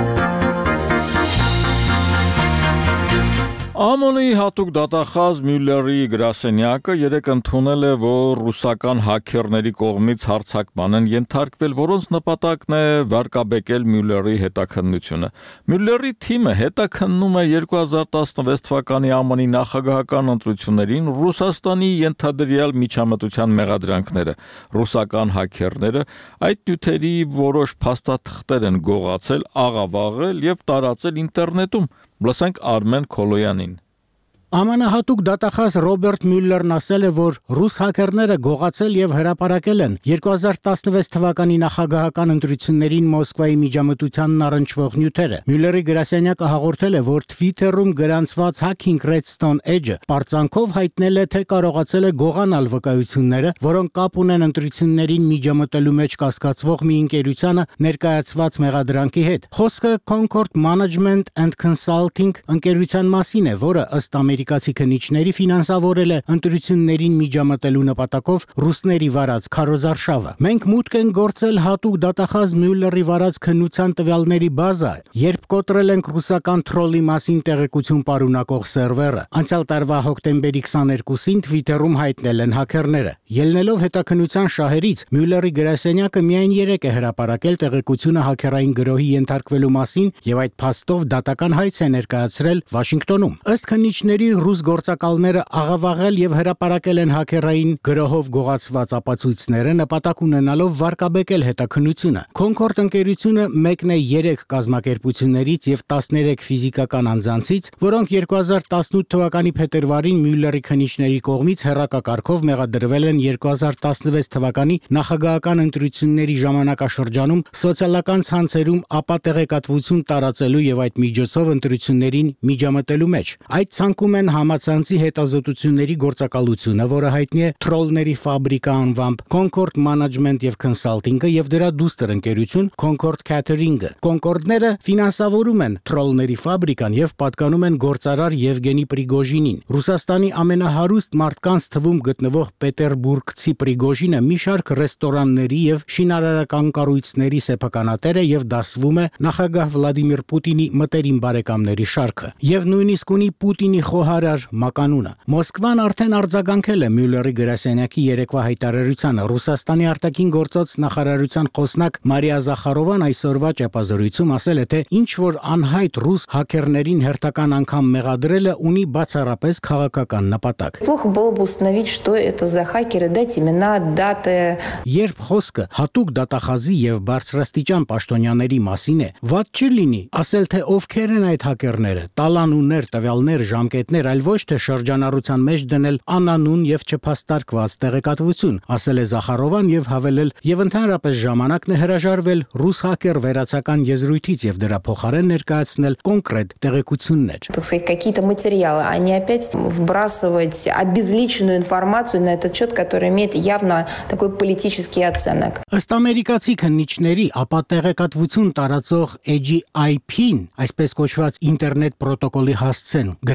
ԱՄՆ-ի հատուկ դատախազ Մյուլլերի գրասենյակը երեկ ընդունել է, որ ռուսական հաքերների կողմից հարձակման են ենթարկվել, որոնց նպատակն է վարկաբեկել Մյուլլերի հետաքննությունը։ Մյուլլերի թիմը հետաքննում է 2016 թվականի ԱՄՆ-ի նախագահական ընտրություններին Ռուսաստանի ենթադրյալ միջամտության մեղադրանքները։ Ռուսական հաքերները այդ նյութերի որոշ փաստաթղթեր են գողացել, աղավաղել եւ տարածել ինտերնետում։ Լսենք Արմեն Քոլոյանին։ ԱՄՆ-հատուկ դատախազ Ռոբերտ Մյուլլերն ասել է, որ ռուս հաքերները գողացել եւ հրապարակել են 2016 թվականի նախագահական ընտրություններին Մոսկվայի միջամտությանն առնչվող նյութերը։ Մյուլլերի գրասենյակը հաղորդել է, որ Twitter-ում գրանցված Hacking Redstone Edge-ը պարծանքով հայտնել է, թե կարողացել է գողանալ վկայությունները, որոնք կապ ունեն ընտրություններին միջամտելու մեջ կասկածվող մի ընկերությանը ներկայացված մեղադրանքի հետ։ Խոսքը Concord Management and Consulting ընկերության մասին է, որը ըստ ամերիկացի քննիչների ֆինանսավորել է ընտրություններին միջամտելու նպատակով ռուսների վարած քարոզարշավը։ Մենք մուտք ենք գործել հատուկ դատախազ Մյուլլերի վարած քննության տվյալների բազա, երբ կոտրել ենք ռուսական թրոլի մասին տեղեկություն պարունակող սերվերը։ Անցյալ տարվա հոկտեմբերի 22-ին Twitter-ում հայտնել են հաքերները։ Ելնելով հետաքննության շահերից, Մյուլլերի գրասենյակը միայն 3 է հրապարակել տեղեկությունը հաքերային գրոհի ենթարկվելու մասին եւ այդ փաստով դատական հայց է ներկայացրել Վաշինգտոնում։ Ըստ քննիչների ռուս գործակալները աղավաղել եւ հրապարակել են հաքերային գրոհով գողացված ապացույցները նպատակ ունենալով վարկաբեկել հետաքննությունը։ Concord ընկերությունը մեկն է 3 կազմակերպություններից եւ 13 ֆիզիկական անձանցից, որոնք 2018 թվականի փետրվարին Մյուլլերի քննիչների կողմից հերակակարգով մեղադրվել են 2016 թվականի նախագահական ընտրությունների ժամանակաշրջանում սոցիալական ցանցերում ապատեղեկատվություն տարածելու եւ այդ միջոցով ընտրություններին միջամտելու մեջ։ Այդ ցանկում են համացանցի հետազոտությունների գործակալությունը, որը հայտնի է Թրոլների ֆաբրիկա անվամբ, Concord Management եւ Consulting-ը եւ դրա դուստր ընկերություն Concord Catering-ը։ Concord-ները ֆինանսավորում են Թրոլների ֆաբրիկան եւ պատկանում են գործարար Եվգենի Պրիգոժինին։ Ռուսաստանի ամենահարուստ մարդկանց թվում գտնվող Պետերբուրգցի Պրիգոժինը մի շարք ռեստորանների եւ շինարարական կառույցների սեփականատեր է եւ դասվում է նախագահ Վլադիմիր Պուտինի մտերիմ բարեկամների շարքը եւ նույնիսկ ունի Պուտինի խոհարար մականունը։ Մոսկվան արդեն արձագանքել է Մյուլլերի գրասենյակի երեկվա հայտարարությանը։ Ռուսաստանի արտաքին գործոց նախարարության խոսնակ Մարիա Զախարովան այսօրվա ճեպազրույցում ասել է, թե ինչ որ անհայտ ռուս հաքերներին հերթական անգամ մեղադրելը ունի բացառապես քաղաքական նպատակ։ Плохо было бы установить, что это за хакеры, дать имена, даты. Երբ խոսքը հատուկ դատախազի եւ բարձրաստիճան պաշտոնյաների մասին է, ված չի լինի ասել, թե ովքեր են այդ հաքերները, տալանուններ, տվյալներ, ժամկետներ, այլ ոչ թե շրջանառության մեջ դնել անանուն եւ չփաստարկված տեղեկատվություն, ասել է Զախարովան եւ հավելել, եւ ընդհանրապես ժամանակն է հրաժարվել ռուս հաքեր վերացական եզրույթից եւ դրա փոխարեն ներկայացնել կոնկրետ տեղեկություններ։ Так сказать, какие-то материалы, а не опять вбрасывать обезличенную информацию на этот счет, который имеет явно такой политический оттенок. Ըստ ամերիկացի քննիչների, ապատեղեկատվություն տարածող AGIP-ն, այսպես կոչված ինտերնետ պրոտոկոլի հասցեն, գրանցումը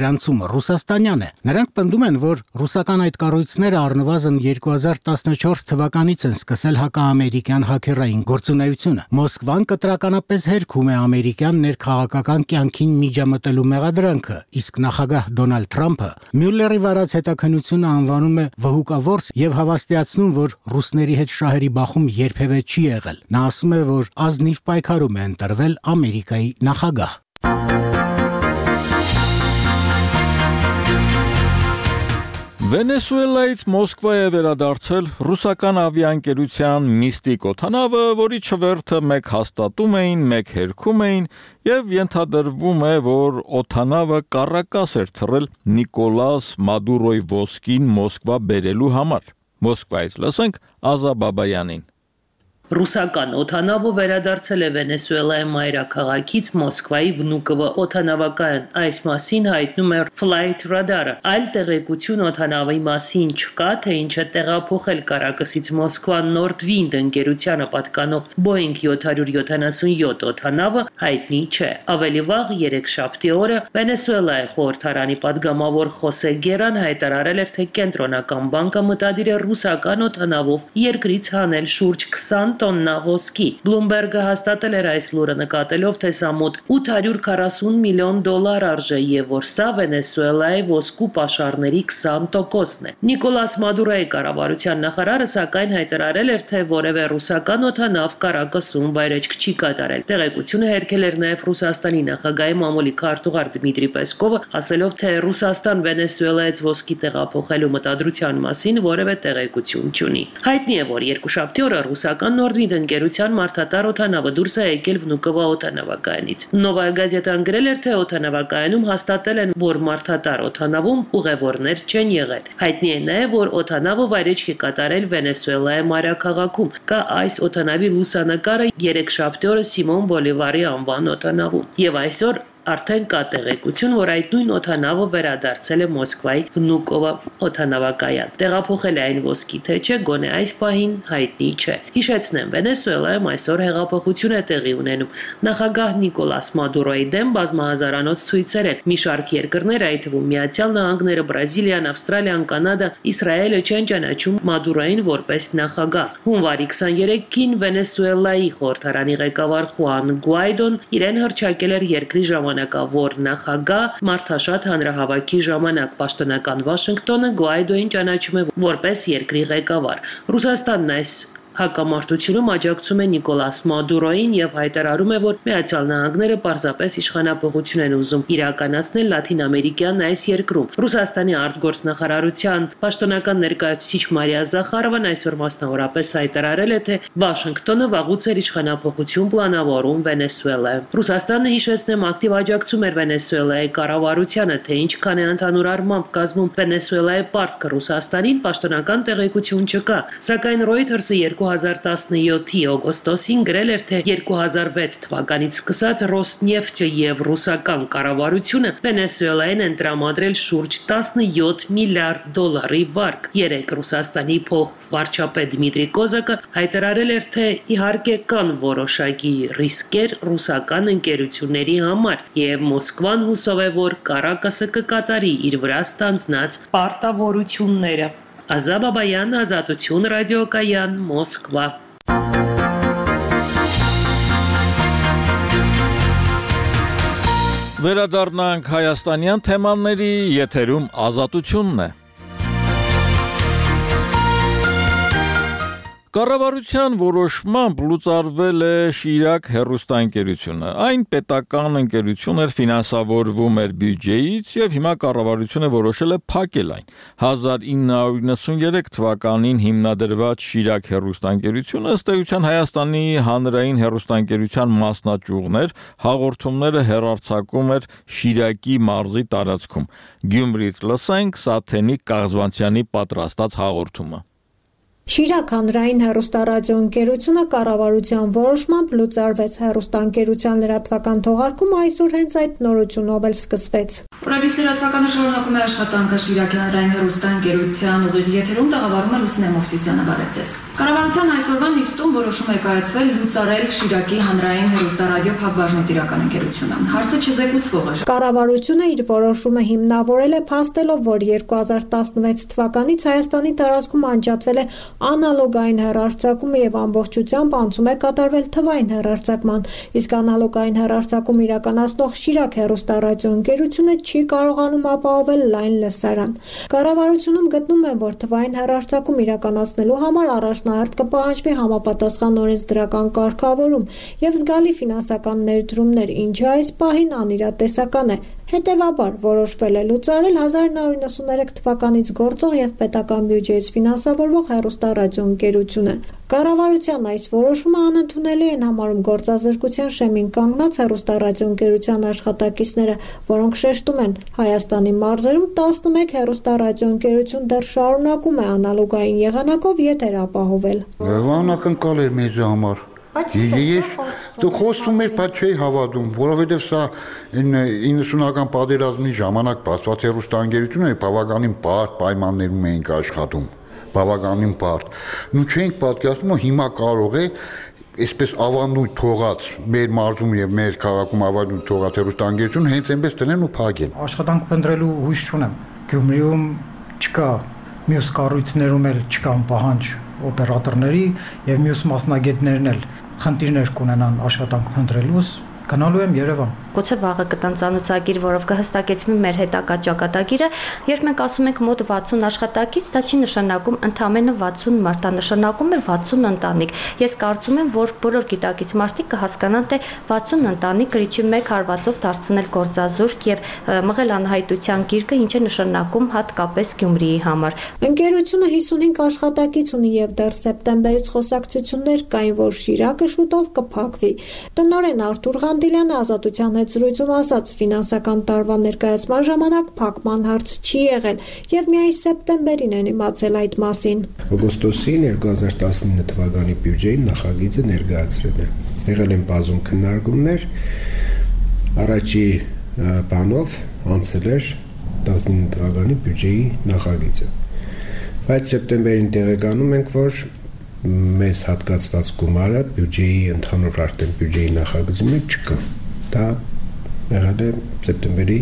ռուսաստանյան է։ Նրանք պնդում են, որ ռուսական այդ կառույցները առնվազն 2014 թվականից են սկսել հակաամերիկյան հաքերային գործունեությունը։ Մոսկվան կտրականապես հերքում է ամերիկյան ներքաղաքական կյանքին միջամտելու մեղադրանքը, իսկ նախագահ Դոնալդ Թրամփը Մյուլլերի վարած հետաքննությունը անվանում է վհուկավորս եւ հավաստիացնում, որ ռուսների հետ շահերի բախում երբևէ չի եղել։ Նա ասում է, որ ազնիվ պայքարում է ընտրվել Ամերիկայի նախագահ։ Վենեսուելայից Մոսկվա է վերադարձել ռուսական ավիաընկերության Միստիկ օդանավը, որի չվերթը մեկ հաստատում էին, մեկ հերքում էին եւ ենթադրվում է, որ օդանավը կառակաս էր թռել Նիկոլաս Մադուրոյի ոսկին Մոսկվա բերելու համար։ Մոսկվայից լսենք Ազա Բաբայանին։ Ռուսական օդանավը վերադարձել է Վենեսուելայի մայրաքաղաքից Մոսկվայի Վնուկովո օդանավակայան։ Այս մասին հայտնում է Flight Radar-ը։ Այլ տեղեկություն օդանավի մասին չկա, թե ինչ է տեղափոխել Կարակասից Մոսկվա Nordwind ընկերությանը պատկանող Boeing 777 օդանավը հայտնի չէ։ Ավելի վաղ երեքշաբթի օրը Վենեսուելայի խորհրդարանի падգամավոր Խոսե Գերան հայտարարել էր, թե կենտրոնական բանկը մտադիր է ռուսական օդանավով երկրից հանել շուրջ 20 տոննա ոսկի։ Bloomberg-ը հաստատել էր այս լուրը նկատելով, թե սա մոտ $840 միլիոն արժե եւ որ սա Վենեսուելայի ոսկու պաշարների 20%-ն է։ Նիկոլաս Մադուրոյի կառավարության նախարարը սակայն հայտարարել էր, թե որևէ ռուսական օդանավ Կարակասում վայրեջք չի կատարել։ Տեղեկությունը հերքել էր նաեւ Ռուսաստանի նախագահի մամուլի քարտուղար Դմիտրի Պեսկովը, ասելով, թե Ռուսաստան Վենեսուելայից ոսկի տեղափոխելու մտադրության մասին որևէ տեղեկություն չունի։ Հայտնի է, որ երկուշաբթի օրը ռուսական Nordwind ընկերության մարդատար օդանավը դուրս է եկել Վնուկովո օդանավակայանից։ Նովայա գազետան գրել էր, թե օդանավակայանում հաստատել են, որ մարդատար օդանավում ուղևորներ չեն եղել։ Հայտնի է նաև, որ օդանավը վայրեջք է կատարել Վենեսուելայի մայրաքաղաքում։ Կա այս օդանավի լուսանկարը երեքշաբթի օրը Սիմոն Բոլիվարի անվան օդանավում։ Եվ այսօր արդեն կա տեղեկություն, որ այդ նույն օդանավը վերադարձել է Մոսկվայի Վնուկովո օդանավակայան։ Տեղափոխել է այն ոսկի թե չէ, գոնե այս պահին հայտնի չէ։ Հիշեցնեմ, Վենեսուելայում այսօր հեղափոխություն է տեղի ունենում։ Նախագահ Նիկոլաս Մադուրոյի դեմ բազմահազարանոց ցույցեր են։ Մի շարք երկրներ, այդ թվում Միացյալ Նահանգները, Բրազիլիան, Ավստրալիան, Կանադա, Իսրայելը չեն ճանաչում Մադուրոյին որպես նախագահ։ Հունվարի 23-ին Վենեսուելայի խորհրդարանի ղեկավար Խուան Գուայդոն իրեն հռչակել էր երկրի ժամանակավոր նախագահ մարդաշատ հանրահավաքի ժամանակ պաշտոնական Վաշինգտոնը Գուայդոին ճանաչում է որպես երկրի ղեկավար։ Ռուսաստանն այս հակամարտությունում աջակցում է Նիկոլաս Մադուրոյին եւ հայտարարում է, որ Միացյալ Նահանգները պարզապես իշխանապողություն են ուզում իրականացնել Լաթին-ամերիկյան այս երկրում։ Ռուսաստանի արտգործնախարարության պաշտոնական ներկայացուցիչ Մարիա Զախարովան այսօր մասնավորապես հայտարարել է, թե Վաշինգտոնը վաղուց էր իշխանապողություն պլանավորում Վենեսուելայում։ Ռուսաստանը, հիշեցնեմ, ակտիվ աջակցում էր Վենեսուելայի կառավարությանը, թե ինչքան է ընդհանուր առմամբ կազմում Վենեսուելայի պարտքը Ռուսաստանին, պաշտոնական տեղեկություն չկա, սակայն Reuters-ը 2017-ի օգոստոսին գրել էր, թե 2006 թվականից սկսած Ռոսնեֆտը եւ ռուսական կառավարությունը Վենեսուելային են տրամադրել շուրջ $17 միլիարդ վարկ։ Երեք Ռուսաստանի փոխվարչապետ Դմիտրի Կոզակը հայտարարել էր, թե իհարկե կան որոշակի ռիսկեր ռուսական ընկերությունների համար եւ Մոսկվան հուսով է, որ Կարակասը կկատարի իր վրա ստանձնած պարտավորությունները։ Ազա Բաբայան, Ազատություն ռադիոկայան, Մոսկվա։ Վերադառնանք հայաստանյան թեմաների, եթերում Ազատությունն է։ Կառավարության որոշմամբ լուծարվել է Շիրակ հեռուստաընկերությունը։ Այն պետական ընկերություն էր, ֆինանսավորվում էր բյուջեից եւ հիմա կառավարությունը որոշել է փակել այն։ 1993 թվականին հիմնադրված Շիրակ հեռուստաընկերությունը ըստ էության Հայաստանի հանրային հեռուստաընկերության մասնաճյուղն էր, հաղորդումները հեռարձակում էր Շիրակի մարզի տարածքում։ Գյումրիից լսենք Սաթենիկ Կաղզվանցյանի պատրաստած հաղորդումը։ Շիրակ հանրային հեռուստառադիոընկերությունը կառավարության որոշմամբ լուծարվեց։ Հեռուստաընկերության լրատվական թողարկումը այսօր հենց այդ նորությունով էլ սկսվեց։ Պրոդյուսեր լրատվականը շարունակում է աշխատանքը Շիրակի հանրային հեռուստաընկերության ուղիղ եթերում տաղավարում է Լուսինե Մովսիսյանը, բարևձեզ։ Կառավարության այսօրվա նիստում որոշում է կայացվել լուծարել Շիրակի հանրային հեռուստառադիո փակbaşıնի տիրական ընկերությունը։ Հարցը չզեկուցվող է։ Կառավարությունը իր որոշումը հիմնավորել է փաստելով, որ 2016 թվականից Հայաստանի տարածքում անջատվել է անալոգային հեռարձակումը եւ ամբողջությամբ անցում է կատարվել թվային հեռարձակման, իսկ անալոգային հեռարձակում իրականացնող Շիրակ հեռուստառադիոընկերությունը չի կարողանում ապահովել լայն լսարան։ Կառավարությունում գտնում են, որ թվային հեռարձակում իրականացնելու համար առաջնահերթ կպահանջվի համապատասխան օրենսդրական կարգավորում եւ զգալի ֆինանսական ներդրումներ, ինչը այս պահին անիրատեսական է։ Հետևաբար որոշվել է լուծարել 1993 թվականից գործող եւ պետական բյուջեից ֆինանսավորվող հեռուստառադիոընկերությունը։ Կառավարության այս որոշումը անընդունելի են համարում գործազրկության շեմին կանգնած հեռուստառադիոընկերության աշխատակիցները, որոնք շեշտում են, Հայաստանի մարզերում 11 հեռուստառադիոընկերություն դեռ շարունակում է անալոգային եղանակով եթեր ապահովել։ Անակնկալ էր մեզ համար։ Ես դու խոսում ես, բայց չի հավատում, որովհետև սա 90-ական պատերազմի ժամանակ բացված հեռուստաընկերությունները բավականին բարդ պայմաններում էին աշխատում, բավականին բարդ։ Նու չենք պատկերացնում, որ հիմա կարող է այսպես ավանդույթ թողած մեր մարզում եւ մեր քաղաքում ավանդույթ թողած հեռուստաընկերություն հենց այնպես տնեն ու փակեն։ Աշխատանք փնտրելու հույս չունեմ։ Գյումրիում չկա, մյուս կառույցներում էլ չկան պահանջ օպերատորների եւ մյուս մասնագետներն էլ խնդիրներ կունենան աշխատանք փնտրելուց, գնալու եմ Երևան։ Գուցե վաղը կտան ծանոթագիր, որով կհստակեցվի մեր հետագա ճակատագիրը, երբ մենք ասում ենք մոտ 60 աշխատակից, դա չի նշանակում ընդամենը 60 մարդ, դա նշանակում է 60 ընտանիք։ Ես կարծում եմ, որ բոլոր գիտակից մարդիկ կհասկանան, թե 60 ընտանիք գրիչի մեկ հարվածով դարձնել գործազուրկ եւ մղել անհայտության գիրկը, ինչ է նշանակում հատկապես Գյումրիի համար։ Ընկերությունը 55 աշխատակից ունի եւ դեռ սեպտեմբերից խոսակցություններ կային, որ Շիրակը շուտով կփակվի։ Տնօրեն Արթուր Ղանդիլյանը Ազատության հետ զրույցում ասաց, ֆինանսական տարվա ներկայացման ժամանակ փակման հարց չի եղել եւ միայն սեպտեմբերին են իմացել այդ մասին։ Օգոստոսին 2019 թվականի բյուջեի նախագիծը ներկայացրել է։ Եղել են բազում քննարկումներ, առաջի բանով անցել էր 19 թվականի բյուջեի նախագիծը։ Բայց սեպտեմբերին տեղեկանում ենք, որ մեզ հատկացված գումարը բյուջեի ընդհանուր արդեն բյուջեի նախագծի մեջ չկա։ Դա եղել է սեպտեմբերի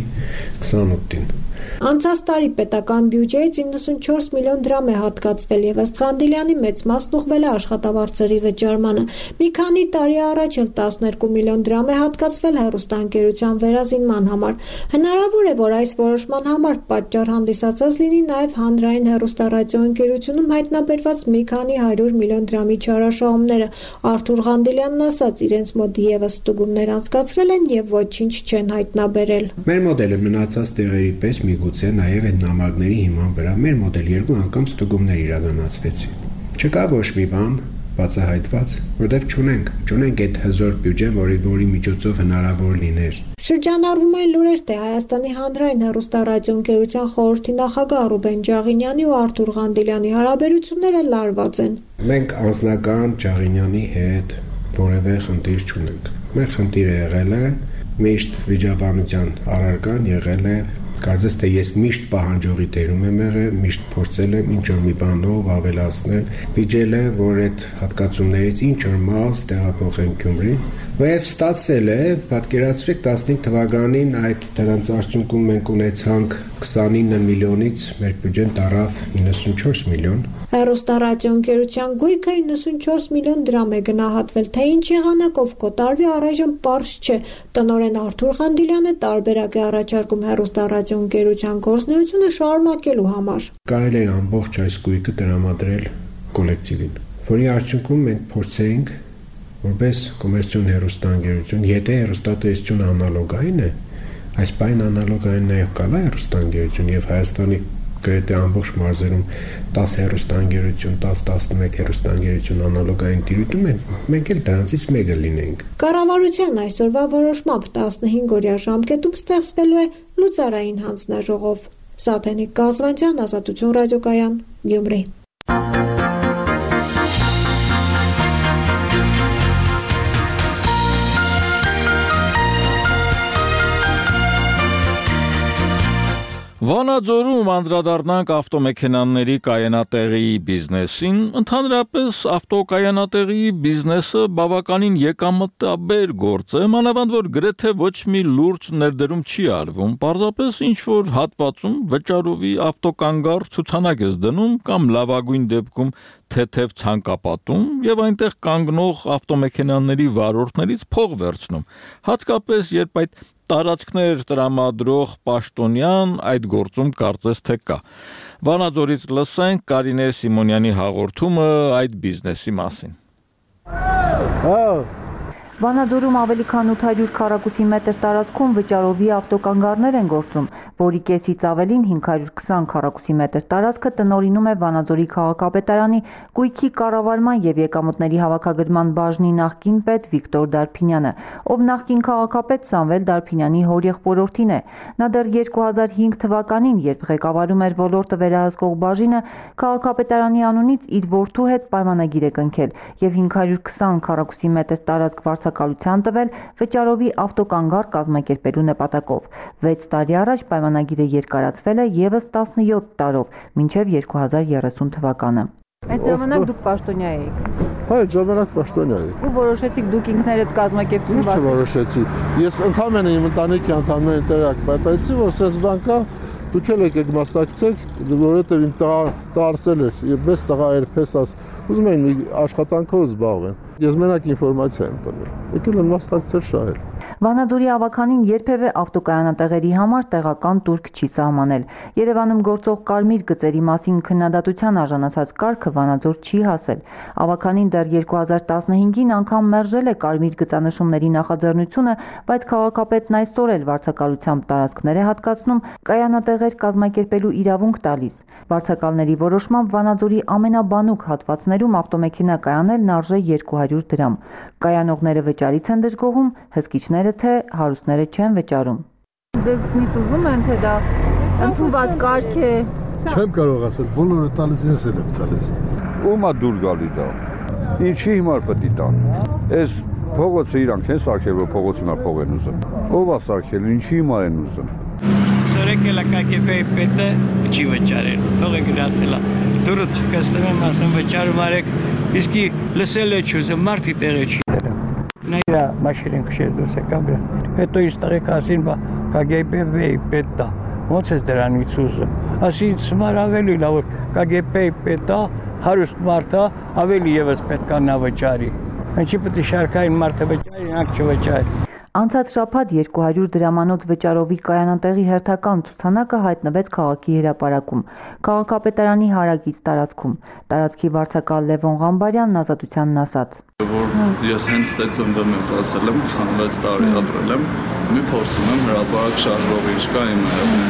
28-ին։ Անցած տարի պետական բյուջեից 94 միլիոն դրամ է հատկացվել եւ ըստ Ղանդիլյանի մեծ մասն ուղղվել է աշխատավարձերի վճարմանը։ Մի քանի տարի առաջ էլ 12 միլիոն դրամ է հատկացվել հեռուստաընկերության վերազինման համար։ Հնարավոր է, որ այս որոշման համար պատճառ հանդիսացած լինի նաեւ հանրային հեռուստառադիոընկերությունում հայտնաբերված մի քանի 100 միլիոն դրամի չարաշահումները։ Արթուր Ղանդիլյանն ասաց, իրենց մոտ եւս ստուգումներ անցկացրել են եւ ոչինչ չեն հայտնաբերել։ Մեր մոդելը մնացած տեղերի պես միգուցե նաև այդ նամակների հիման վրա մեր մոդել 2 անգամ ստուգումներ իրականացվեցին։ Չկա ոչ մի բան բացահայտված, որտեղ չունենք այդ հզոր բյուջեն, որի միջոցով հնարավոր լիներ։ Շրջանառվում են լուրեր, թե Հայաստանի հանրային հեռուստառադիոընկերության խորհրդի նախագահ Ռուբեն Ջաղինյանի ու Արթուր Ղանդիլյանի հարաբերությունները լարված են։ Մենք անձնական Ջաղինյանի հետ որևէ խնդիր չունենք։ Մեր խնդիրը եղել է միշտ վիճաբանության առարկան եղել է, կարծես թե ես միշտ պահանջողի դերում եմ եղել, միշտ փորձել եմ ինչ-որ մի բանով ավելացնել, վիճել է, որ այդ հատկացումներից ինչ-որ մաս տեղափոխեն Գյումրի, եւ ստացվել է, պատկերացրեք 15 թվականին այդ դրանց արդյունքում մենք ունեցանք 29 միլիոնից մեր բյուջեն տարավ 94 միլիոն։ Հեռուստառադիոընկերության գույքը 94 միլիոն դրամ է գնահատվել, թե ինչ եղանակով կատարվի առայժմ պարզ չէ։ Տնօրեն Արթուր Ղանդիլյանը տարբերակ է առաջարկում հեռուստառադիոընկերության գործունեությունը շարունակելու համար։ Կարելի է ամբողջ այս գույքը տրամադրել կոլեկտիվին, որի արդյունքում մենք փորձեինք որպես կոմերցիոն հեռուստաընկերություն, եթե հեռուստատեսությունը անալոգային է, այս բան անալոգային նաև կա հեռուստաընկերություն եւ Հայաստանի գրեթե ամբողջ մարզերում 10 հեռուստաընկերություն, 10-11 հեռուստաընկերություն անալոգային տիրույթում են, մենք էլ դրանցից մեկը լինենք։ Կառավարության այսօրվա որոշմամբ 15-օրյա ժամկետում ստեղծվելու է լուծարային հանձնաժողով։ Սաթենիկ Կազվանցյան, Ազատություն ռադիոկայան, Գյումրի։ Վանաձորում անդրադառնանք ավտոմեքենաների կայանատեղի բիզնեսին, ընդհանրապես ավտոկայանատեղի բիզնեսը բավականին եկամտաբեր գործ է, մանավանդ որ գրեթե ոչ մի լուրջ ներդրում չի արվում, պարզապես ինչ-որ հատվածում վճարովի ավտոկանգառ ցուցանակ ես դնում կամ լավագույն դեպքում թեթև ցանկապատում եւ այնտեղ կանգնող ավտոմեքենաների վարորդներից փող վերցնում, հատկապես երբ այդ տարածքներ տրամադրող պաշտոնյան այդ գործում կարծես թե կա։ Վանաձորից լսենք Կարինե Սիմոնյանի հաղորդումը այդ բիզնեսի մասին։ Վանաձորում ավելի քան 800 քառակուսի մետր տարածքում վճարովի ավտոկանգառներ են գործում, որի կեսից ավելին 520 քառակուսի մետր տարածքը տնօրինում է Վանաձորի քաղաքապետարանի գույքի կառավարման եւ եկամուտների հավաքագրման բաժնի նախկին պետ Վիկտոր Դարփինյանը, ով նախկին քաղաքապետ Սամվել Դարփինյանի հորեղբորորդին է։ Նա դեռ 2005 թվականին, երբ ղեկավարում էր ոլորտը վերահսկող բաժինը, քաղաքապետարանի անունից իր որդու հետ պայմանագիր է կնքել եւ 520 քառակուսի մետր տարածք վարձակալության տվել վճարովի ավտոկանգառ կազմակերպելու նպատակով։ 6 տարի առաջ պայմանագիրը երկարացվել է եւս 17 տարով, մինչեւ 2030 թվականը։ Այդ ժամանակ դուք պաշտոնյա էիք։ Այդ ժամանակ պաշտոնյա էի։ Ու որոշեցիք դուք ինքներդ կազմակերպություն բացեք։ Ինչ որոշեցի։ Ես ընդհանրապես իմ ընտանիքի անդամներին տեղյակ պատահեցի, որ սենց բան կա, դուք եք մասնակցեք, որովհետև իմ տարսել էր, եւ մեծ տղա էր փեսած, ուզում էին աշխատանքով զբաղվեն։ Ես մենակ ինֆորմացիա եմ տվել։ Եկել եմ մասնակցել շահել։ Վանաձորի ավականին երբևէ ավտոկայանատեղերի համար տեղական տուրք չի սահմանել։ Երևանում գործող կարմիր գծերի մասին քննադատության արժանացած կարգը Վանաձոր չի հասել։ Ավականին դեռ 2015-ին անգամ մերժել է կարմիր գծանշումների նախաձեռնությունը, բայց քաղաքապետն այսօր էլ վարձակալությամբ տարածքներ է հատկացնում, կայանատեղեր կազմակերպելու իրավունք տալիս։ Վարձակալների որոշմամբ Վանաձորի ամենաբանուկ հատվածներում ավտոմեքենա կայանելն արժե 200 դրամ։ Կայանողները վճարից են դժգոհում, հսկիչները թե հարուստները չեն վճարում։ Ձեզնից ուզում են թե դա ընդունված կարգ է։ Չեմ կարող ասել, բոլորը տալիս ես եմ տալիս։ Ո՞ւմա դուր գալի դա։ Ինչի հիմար պետք է տան։ Այս փողոցը իրանք են սարքել, որ փողոցնա փող են ուզում։ Ո՞վ է սարքել, ինչի հիմար են ուզում։ Սորեկել է կակեպեի պետը չի վճարել, թողը գրացել է։ Դուրը թխկստում եմ, ասում վճարում արեք, իսկի լսել է չուզը, մարդի տեղը չի դրեմ։ Նա իրա մաշիրին քշեց դուրս եկավ դրա։ Հետո իր տղեկացին կակեպեի պետը, ոնց ես դրանից ուզում։ Ասին սմար ավելի լավ, որ կակեպեի պետը, հարուստ մարդը, ավելի եւս պետք է նա վճարի։ Ինչի պետք է շարքային մարդը վճարի, նրանք չվճարի։ Անցած շաբաթ 200 դրամանոց վճարովի կայանատեղի հերթական ցուցանակը հայտնվեց քաղաքի հրապարակում, քաղաքապետարանի հարակից տարածքում։ Տարածքի վարձակալ Լևոն Ղամբարյանն Ազատությանն ասաց. Որ ես հենց դե ծնվել եմ, ծացել եմ, 26 տարի ապրել եմ, մի փորձում եմ հրապարակ շարժող ինչ կա իմ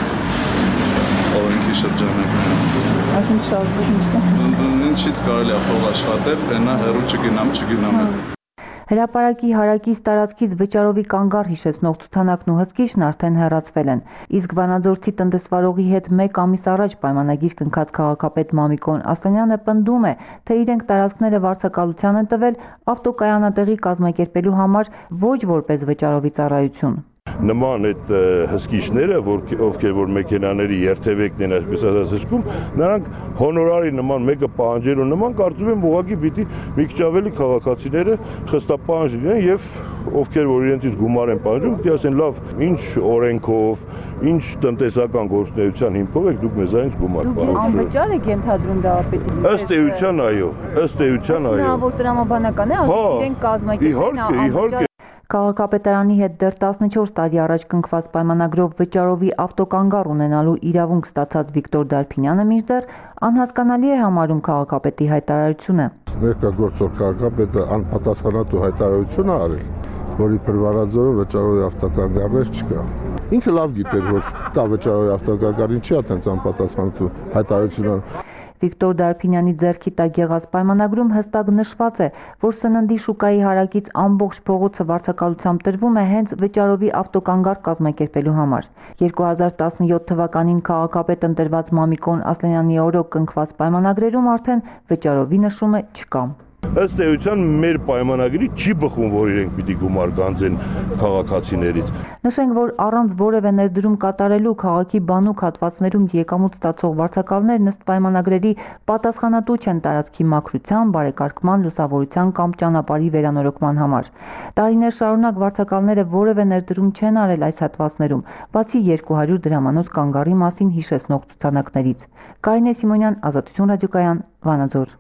օրենքի շրջանակներում։ Այսինքն շարժվող ինչ կա։ Ինչից կարելի է փող աշխատել, բենա հեռու չգնամ։ Հրապարակի հարակից տարածքից վճարովի կանգառ հիշեցնող ցուցանակն ու հսկիչն արդեն հեռացվել են, իսկ վանաձորցի տնտեսվարողի հետ 1 ամիս առաջ պայմանագիր կնքած քաղաքապետ Մամիկոն Ասլանյանը պնդում է, թե իրենք տարածքները վարձակալության են տվել ավտոկայանատեղի կազմակերպելու համար, ոչ որպես վճարովի ծառայություն։ Նման այդ հսկիչները, ովքեր որ մեքենաների երթևեկն են, այսպես ասած, նրանք հոնորարի նման մեկը պահանջելու նման կարծում եմ ուղղակի պիտի մի քիչ ավելի քաղաքացիները խստապահանջ լինեն եւ ովքեր որ իրենցից գումար են պահանջում, պիտի ասեն լավ, ինչ օրենքով, ինչ տնտեսական գործունեության հիմքով եք դուք մեզանից գումար պահանջում։ Անվճար եք ենթադրում դա պիտի։ Ըստ էության այո, ըստ էության այո։ Նա որ տրամաբանական է, իրենք կազմակերպեն իհարկե։ Քաղաքապետարանի հետ դեռ 14 տարի առաջ կնքված պայմանագրով վճարովի ավտոկանգառ ունենալու իրավունք ստացած Վիկտոր Դարփինյանը մինչդեռ անհասկանալի է համարում քաղաքապետի հայտարարությունը։ Ներկա գործող քաղաքապետը անպատասխանատու հայտարարություն է արել, որի Վանաձորում վճարովի ավտոկանգառներ չկա։ Ինքը լավ գիտեր, որ կա վճարովի ավտոկանգառ, ինչի է տենց անպատասխանատու հայտարարությունը։ Վիկտոր Դարփինյանի ձեռքի տակ եղած պայմանագրում հստակ նշված է, որ սննդի շուկայի հարակից ամբողջ փողոցը վարձակալությամբ տրվում է հենց վճարովի ավտոկանգառ կազմակերպելու համար։ 2017 թվականին քաղաքապետ ընտրված Մամիկոն Ասլանյանի օրոք կնքված պայմանագրերում արդեն վճարովի նշումը չկա։ ըստ էության մեր պայմանագրի չի բխում, որ իրենք պիտի գումար գանձեն քաղաքացիներից։ Նշենք, որ առանց որևէ ներդրում կատարելու քաղաքի բանուկ հատվածներում եկամուտ ստացող վարձակալներն ըստ պայմանագրերի պատասխանատու չեն տարածքի մաքրության, բարեկարգման, լուսավորության կամ ճանապարհի վերանորոգման համար։ Տարիներ շարունակ վարձակալները որևէ ներդրում չեն արել այս հատվածներում, բացի 200 դրամանոց կանգառի մասին հիշեցնող ցուցանակներից։ Կարինե Սիմոնյան, Ազատություն ռադիոկայան, Վանաձոր։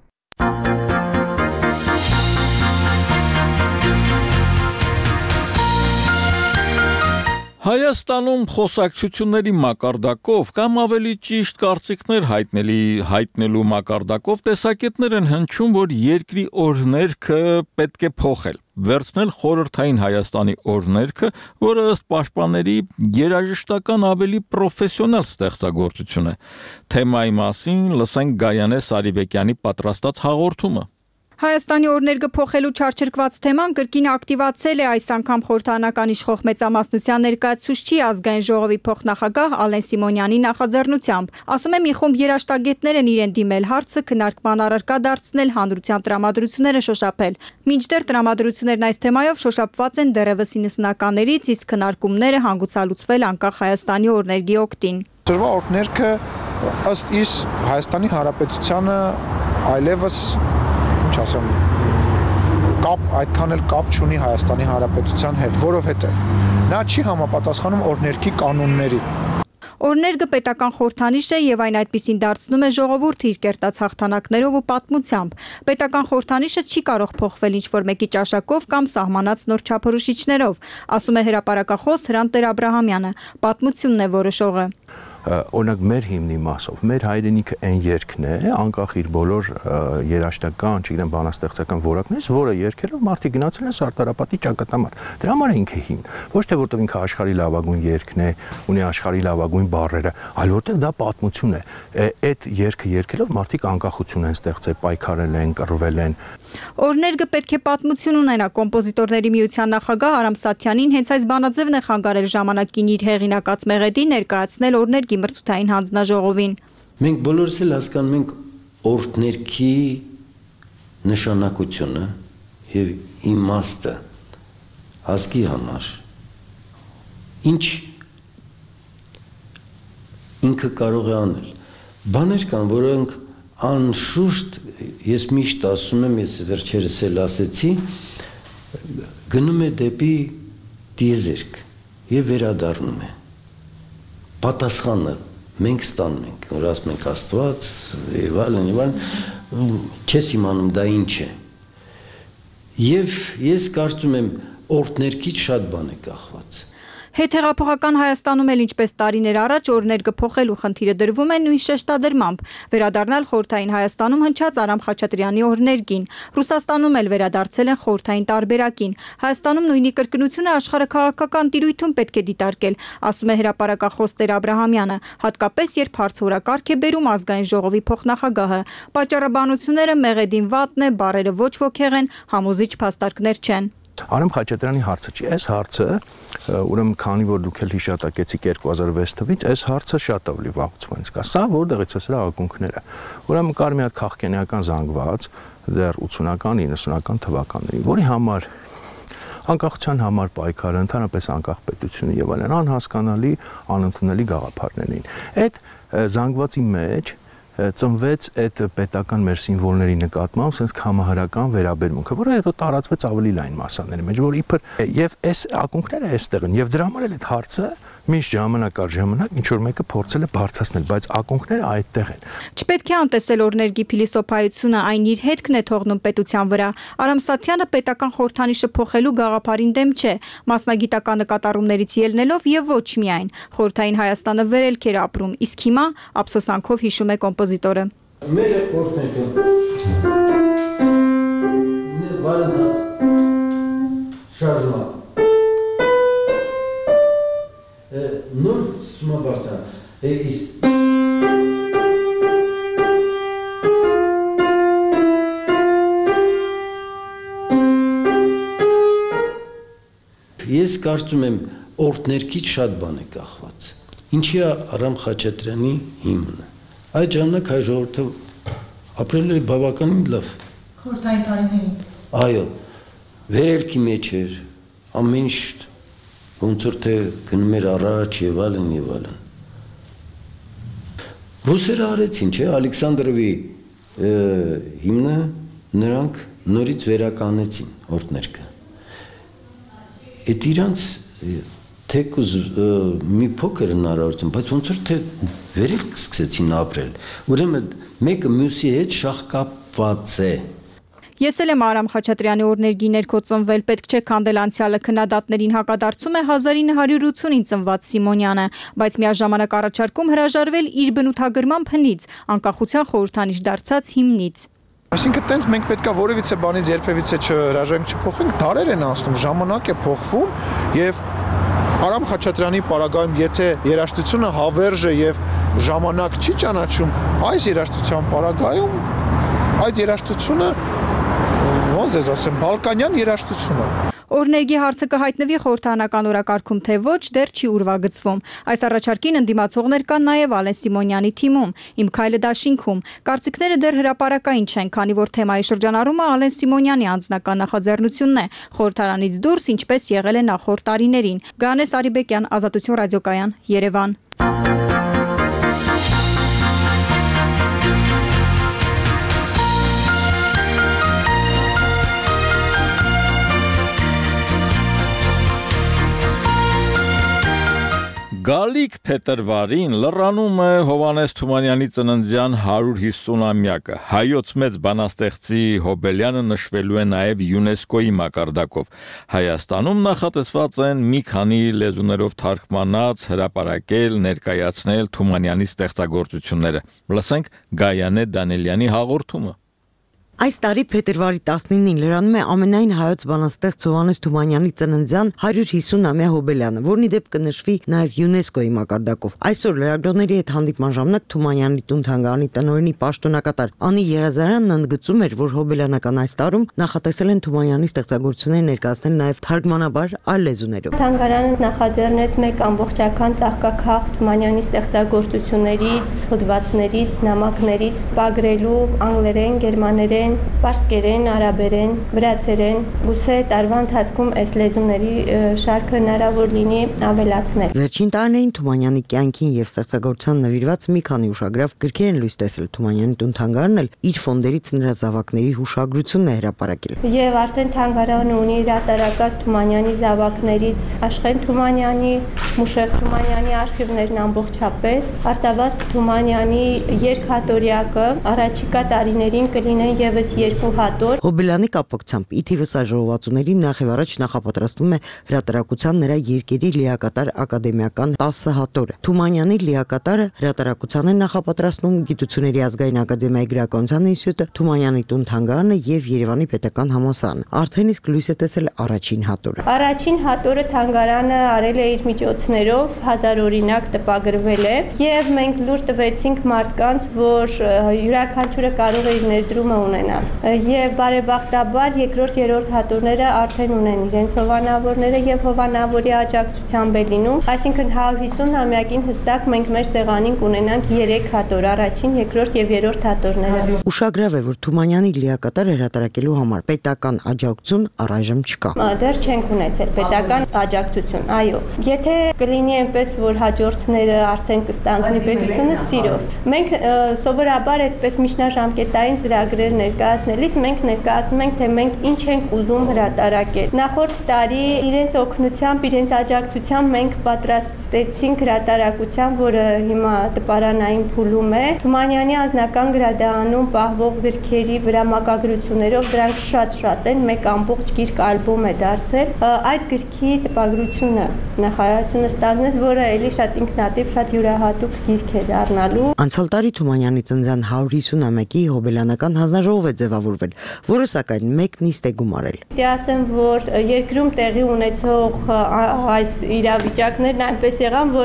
Հայաստանում խոսակցությունների մակարդակով կամ ավելի ճիշտ կարծիքներ հայտնելու մակարդակով տեսակետներ են հնչում, որ երկրի օրհներգը պետք է փոխել, վերցնել խորհրդային Հայաստանի օրհներգը, որը ըստ պաշտպանների երաժշտական ավելի պրոֆեսիոնալ ստեղծագործություն է։ Թեմայի մասին լսենք Գայանե Սարիբեկյանի պատրաստած հաղորդումը։ Հայաստանի օրհներգը փոխելու չարչրկված թեման կրկին ակտիվացել է այս անգամ խորհրդարանական իշխող մեծամասնության ներկայացուցչի ազգային ժողովի փոխնախագահ Ալեն Սիմոնյանի նախաձեռնությամբ։ Ասում է, մի խումբ երաժշտագետներ են իրեն դիմել հարցը քննարկման առարկա դարձնել, հանրության տրամադրությունները շոշափել։ Մինչդեռ տրամադրություններն այս թեմայով շոշափված են դեռևս 90-ականներից, իսկ քննարկումները հանգուցալուծվել անկախ Հայաստանի օրհներգի օգտին։ Ծրվա օրհներգը ըստ իս Հայաստանի Հանրապետությանը այլևս ասեմ, այդքան էլ կապ չունի Հայաստանի Հանրապետության հետ, որովհետև նա չի համապատասխանում օրհներգի կանոնների։ Օրհներգը պետական խորհրդանիշ է եւ այն այդպիսին դարձնում է ժողովուրդը իր կերտած հաղթանակներով ու պատմությամբ։ Պետական խորհրդանիշը չի կարող փոխվել ինչ-որ մեկի ճաշակով կամ սահմանած նոր չափորոշիչներով, ասում է հրապարակախոս Հրանտ Տեր-Աբրահամյանը։ Պատմությունն է որոշողը։ Օրինակ մեր հիմնի մասով, մեր հայրենիքը այն երգն է, անկախ իր բոլոր երաժշտական, չգիտեմ, բանաստեղծական որակներից, որը երգելով մարդիկ գնացել են Սարտարապատի ճակատամարտ։ Դրա համար է ինքը հիմն։ Ոչ թե որտեղ ինքը աշխարհի լավագույն երգն է, ունի աշխարհի լավագույն բառերը, այլ որտեղ դա պատմություն է։ Այդ երգը երգելով մարդիկ անկախություն են ստեղծել, պայքարել են, կռվել են։ Օրհներգը պետք է պատմություն ունենա։ Կոմպոզիտորների միության նախագահ Արամ Սաթյանին հենց այս բանաձևն է խանգարել ժամանակին իր հեղինակած մեղեդին ներկայացնել օրհներգի մրցութային հանձնաժողովին։ Մենք բոլորս էլ հասկանում ենք օրհներգի նշանակությունը եւ իմաստը ազգի համար։ Ինչ ինքը կարող է անել։ Բաներ կան, որոնք անշուշտ ես միշտ ասում եմ, ես վերջերս էլ ասեցի, գնում է դեպի տիեզերք եւ վերադառնում է։ Պատասխանը մենք ստանում ենք, որ ասում ենք Աստված, եւ այլն, չես իմանում դա ինչ է։ Եվ ես կարծում եմ օրհներգից շատ բան է կախված։ Հետհեղափոխական Հայաստանում էլ ինչպես տարիներ առաջ օրհներգը փոխելու խնդիրը դրվում է նույն շեշտադրմամբ, վերադառնալ խորհրդային Հայաստանում հնչած Արամ Խաչատրյանի օրհներգին, Ռուսաստանում էլ վերադարձել են խորհրդային տարբերակին, Հայաստանում նույնի կրկնությունը աշխարհ քաղաքական տիրույթում պետք է դիտարկել, ասում է հրապարակախոս Տեր-Աբրահամյանը, հատկապես երբ հարցորակարգ է բերում ազգային ժողովի փոխնախագահը, պատճառաբանությունները մեղեդին վատն է, բառերը ոչ ոգեղ են, համոզիչ փաստարկներ չեն։ Արամ Խաչատրյանի հարցը չի, այս հարցը, ուրեմն քանի որ դուք էլ հիշատակեցիք 2006 թվականից, այս հարցը շատ ավելի վաղուց կա։ Սա որտեղից է սրա ակունքները։ Ուրեմն կար մի հատ քաղաքենիական զանգված դեռ 80-ական, 90-ական թվականներին, որի համար անկախության համար պայքարը, ընդհանրապես անկախ պետությունը եւ այլն անհասկանալի, անընդունելի գաղափարներ էին։ Այդ զանգվածի մեջ ծնվեց այդ պետական մեր սիմվոլների նկատմամբ sense համահարական վերաբերմունքը, որը հետո տարածվեց ավելի լայն մասաների մեջ, որ իբր եւ այս ակունքները այստեղ են եւ դրա համար էլ այդ հարցը միշտ ժամանակ առ ժամանակ ինչ որ մեկը փորձել է բարձրացնել, բայց ակունքները այդտեղ են։ Չպետք է անտեսել օրհներգի փիլիսոփայությունը, այն իր հետքն է թողնում պետության վրա։ Արամ Սաթյանը պետական խորհրդանիշը փոխելու գաղափարին դեմ չէ, մասնագիտական նկատառումներից ելնելով եւ ոչ միայն։ Խորհրդային Հայաստանը վերելք էր ապրում, իսկ հիմա ափսոսանքով հիշում է կոմպոզիտորը։ Մեր օրհներգը բարդաց շարժման նոր սկսում բարձր ես կարծում եմ օրհներգից շատ բան է կախված։ Ինչի է Արամ Խաչատրյանի հիմնը։ Այդ ժամանակ հայ ժողովուրդը ապրել է բավականին լավ։ Խորհրդային տարիներին։ Այո, վերելքի մեջ էր, ամեն ինչ ոնց որ թե գնում էր առաջ եւ այլն։ Ռուսերը արեցին, չէ, Ալեքսանդրովի հիմնը նրանք նորից վերականեցին օրդներկը։ Այդ իրանց թեկուզ մի փոքր հնարավորություն, բայց ոնց որ թե վերելք սկսեցին ապրել։ Ուրեմն մեկը մյուսի հետ շահկապված է։ Ես էլ եմ Արամ Խաչատրյանի օրներգի ներքո ծնվել, պետք չէ քանդել անցյալը քննադատներին հակադարձում է 1980-ին ծնված Սիմոնյանը, բայց միաժամանակ առաջարկում հրաժարվել իր բնութագրման փնից, անկախության խորհրդանիշ դարձած հիմնից։ Այսինքն տենց մենք պետքա որևիցե բանից երբևիցե չհրաժարենք, չփոխենք, դարեր են անցնում, ժամանակ է փոխվում եւ Արամ Խաչատրյանի պարագայում եթե երաժշտությունը հավերժ է եւ ժամանակ չի ճանաչում, այս երաժշտության պարագայում այդ երաժշտությունը ոնց դες ասեմ, բալկանյան երաժշտությունը։ Օրներգի հարցը կհայտնվի խորհրդարանական օրակարգում թե ոչ, դեռ չի ուրվագծվում։ Այս առաջարկին ընդդիմացողներ կան նաև Ալեն Սիմոնյանի թիմում, Իմ քայլը դաշինքում։ Կարծիքները դեռ հրապարակային չեն, քանի որ թեմայի շրջանառումը Ալեն Սիմոնյանի անձնական նախաձեռնությունն է, խորհրդարանից դուրս, ինչպես եղել է նախորդ տարիներին։ Գանես Արիբեկյան, Ազատություն ռադիոկայան, Երևան։ Գալիք փետրվարին լրանում է Հովհաննես Թումանյանի ծննդյան 150-ամյակը։ Հայոց մեծ բանաստեղծի Հոբելյանը նշվելու է նաև ՅՈՒՆԵՍԿՕ-ի մակարդակով։ Հայաստանում նախատեսված են մի քանի լեզուներով թարգմանած, հրապարակել, ներկայացնել Թումանյանի ստեղծագործությունները։ Լսենք Գայանե Դանիելյանի հաղորդումը։ Այս տարի փետրվարի 19-ին լրանում է ամենայն հայոց բանաստեղծ Հովհաննես Թումանյանի ծննդյան 150-ամյա Հոբելյանը, որն ի դեպ կնշվի նաև ՅՈՒՆԵՍԿՕ-ի մակարդակով։ Այսօր լրագրողների հետ հանդիպման ժամանակ Թումանյանի տուն-թանգարանի տնօրենի պաշտոնակատար Անի Եղիազարյանն ընդգծում էր, որ հոբելյանական այս տարում նախատեսել են Թումանյանի ստեղծագործությունները ներկայացնել նաև թարգմանաբար այլ լեզուներով։ Թանգարանը նախաձեռնեց մեկ ամբողջական ծաղկաքաղ Թումանյանի ստեղծագործություններից, հոդվածներից, նամակներից պագրելու անգլերեն, գերմաներեն, պարսկերեն, արաբերեն, վրացերեն, գուցե տարվա ընթացքում այս լեզուների շարքը հնարավոր լինի ավելացնել։ Վերջին տարիներին Թումանյանի կյանքին եւ ստեղծագործության նվիրված մի քանի ուշագրավ գրքեր են լույս տեսել։ Թումանյանի տուն-թանգարանն էլ իր ֆոնդերից նրա զավակների հուշագրությունն է հրապարակել։ Եվ արդեն թանգարանը ունի հրատարակած Թումանյանի զավակներից Աշխեն Թումանյանի, Մուշեղ Թումանյանի արխիվներն ամբողջապես, Արտավազդ Թումանյանի երկհատորյակը առաջիկա տարիներին կլինեն եւս երկու հատոր։ Հոբելյանի կապակցությամբ ի թիվս ժողովածուների նախև առաջ նախապատրաստվում է հրատարակության նրա երկերի լիակատար ակադեմիական 10 հատորը։ Թումանյանի լիակատարը հրատարակության են նախապատրաստում Գիտությունների ազգային ակադեմիայի գրականության ինստիտուտը, Թումանյանի տուն-թանգարանը եւ Երևանի պետական համալսարանը։ Արդեն իսկ լույս է տեսել առաջին հատորը։ Առաջին հատորը թանգարանը արել է իր միջոցներով, 1000 օրինակ տպագրվել է եւ մենք լուր տվեցինք մարդկանց, որ յուրաքանչյուրը կարող է իր ներդրումը ունենալ։ Եվ բարեբախտաբար երկրորդ, երրորդ հատորները արդեն ունեն իրենց հովանավորները եւ հովանավորի աջակցությամբ է լինում, այսինքն 150-ամյակին հստակ մենք մեր սեղանին կունենանք 3 հատոր, առաջին, երկրորդ եւ երրորդ հատորները։ Ուշագրավ է, որ Թումանյանի լիակատար հրատարակելու համար պետական աջակցություն առայժմ չկա։ Դեռ չենք ունեցել պետական աջակցություն, այո։ Եթե կլինի այնպես, որ հաջորդները արդեն կստանձնի պետությունը սիրով։ Մենք սովորաբար այդպես միջնաժամկետային ծրագրեր ներկայացնելիս մենք ներկայացնում ենք, թե մենք ինչ ենք ուզում հրատարակել։ Նախորդ տարի իրենց օգնությամբ, իրենց աջակցությամբ մենք պատրաստեցինք հրատարակության, որը հիմա տպարանային փուլում է, Թումանյանի անձնական գրադարանում պահվող գրքերի վրա մակագրություններով, դրանք շատ են, մեկ ամբողջ գիրք ալբոմ է դարձել։ Այդ գրքի տպագրությունը նախարարությունը ստանձնեց, որը էլի շատ ինքնատիպ, շատ յուրահատուկ գիրք է դառնալու։ Անցյալ տարի Թումանյանի ծննդյան 150-ամյակի հոբելյանական հանձնաժողով է ձևավորվել, որը սակայն մեկ նիստ է գումարել։ Դե ասեմ, որ երկրում տեղի ունեցող այս իրավիճակներն այնպես եղան, որ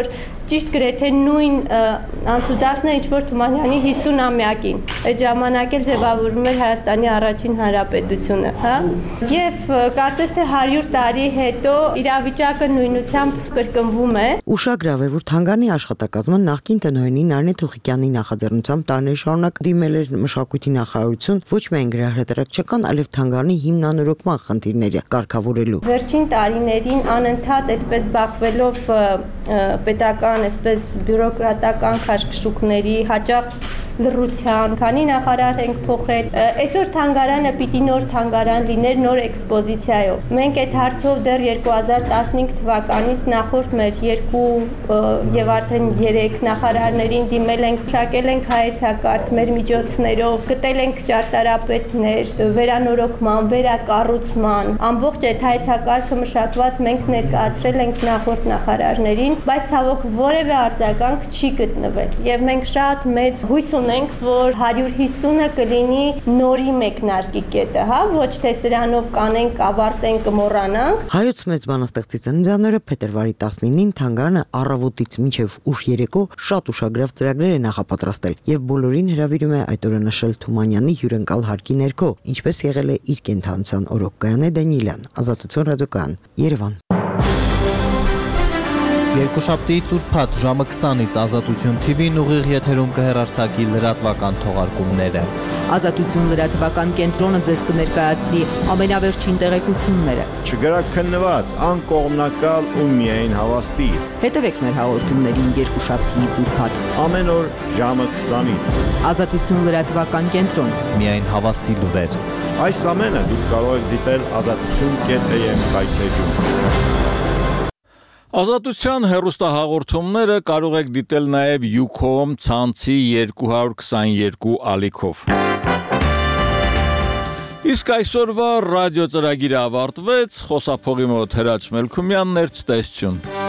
ճիշտ գրեթե նույն անցուդարձն է ինչ-որ Թումանյանի 50-ամյակին։ Այդ ժամանակ էլ ձևավորվում էր Հայաստանի առաջին հանրապետությունը, հա։ Եվ կարծես թե 100 տարի հետո իրավիճակը նույնությամբ կրկնվում է։ Ուշագրավ է, որ թանգարանի աշխատակազմը նախկին տնօրենի Նարինե Թուխիկյանի նախաձեռնությամբ տարիներ շարունակ դիմել էր մշակույթի նախարարություն ոչ միայն գրահրատարակչական, այլև թանգարանի հիմնանորոգման խնդիրները կարգավորելու։ Վերջին տարիներին անընդհատ այդպես բախվելով պետական, այսպես բյուրոկրատական քաշքշուկների, հաճախ լռության, քանի նախարար ենք փոխել։ Այսօր թանգարանը պիտի նոր թանգարան լիներ նոր էքսպոզիցիայով։ Մենք այդ հարցով դեռ 2015 թվականից նախորդ մեր 2 եւ արդեն 3 նախարարներին դիմել ենք, մշակել ենք հայեցակարգ մեր միջոցներով, գտել ենք ճարտարապետներ, վերանորոգման, վերակառուցման, ամբողջ այդ հայեցակարգը մշակված մենք ներկայացրել ենք նախորդ նախարարներին, բայց ցավոք որևէ արձագանք չի գտնվել։ Եվ մենք շատ մեծ հույս ունենք, որ 150-ը կլինի նորի մեկնարկի կետը, հա, ոչ թե սրանով կանենք, ավարտենք, կմոռանանք։ Հայոց մեծ բանաստեղծի ծննդյանօրը փետրվարի 19-ին թանգարանը առավոտից մինչև ուշ երեկո շատ ուշագրավ ծրագրեր է նախապատրաստել եւ բոլորին հրավիրում է այդ օրը նշել Թումանյանի հյուրընկալ հարկի ներքո, ինչպես եղել է իր կենթանության օրոք։ Գայանե Դանիելյան, Ազատություն ռադիոկայան, Երևան։ Երկուշաբթի ծուրփաթ ժամը 20-ից Ազատություն TV-ն ուղիղ եթերում կհեռարձակի լրատվական թողարկումները։ Ազատություն լրատվական կենտրոնը ձեզ կներկայացնի ամենավերջին տեղեկությունները։ Չգրաքննված, անկողմնակալ ու միայն հավաստի։ Հետևեք մեր հաղորդումներին երկուշաբթիից ուրբաթ։ Ամեն օր ժամը 20-ից։ Ազատություն լրատվական կենտրոն։ Միայն հավաստի լուրեր։ Այս ամենը դուք կարող եք դիտել azatutun.am կայքեջում։ Ազատության հեռուստահաղորդումները կարող եք դիտել նաև YouCom ցանցի 222 ալիքով։ Իսկ այսօրվա ռադիո ծրագիրը ավարտվեց, խոսափողի մոտ Հրաչ Մելքումյանն էր, ցտեսություն։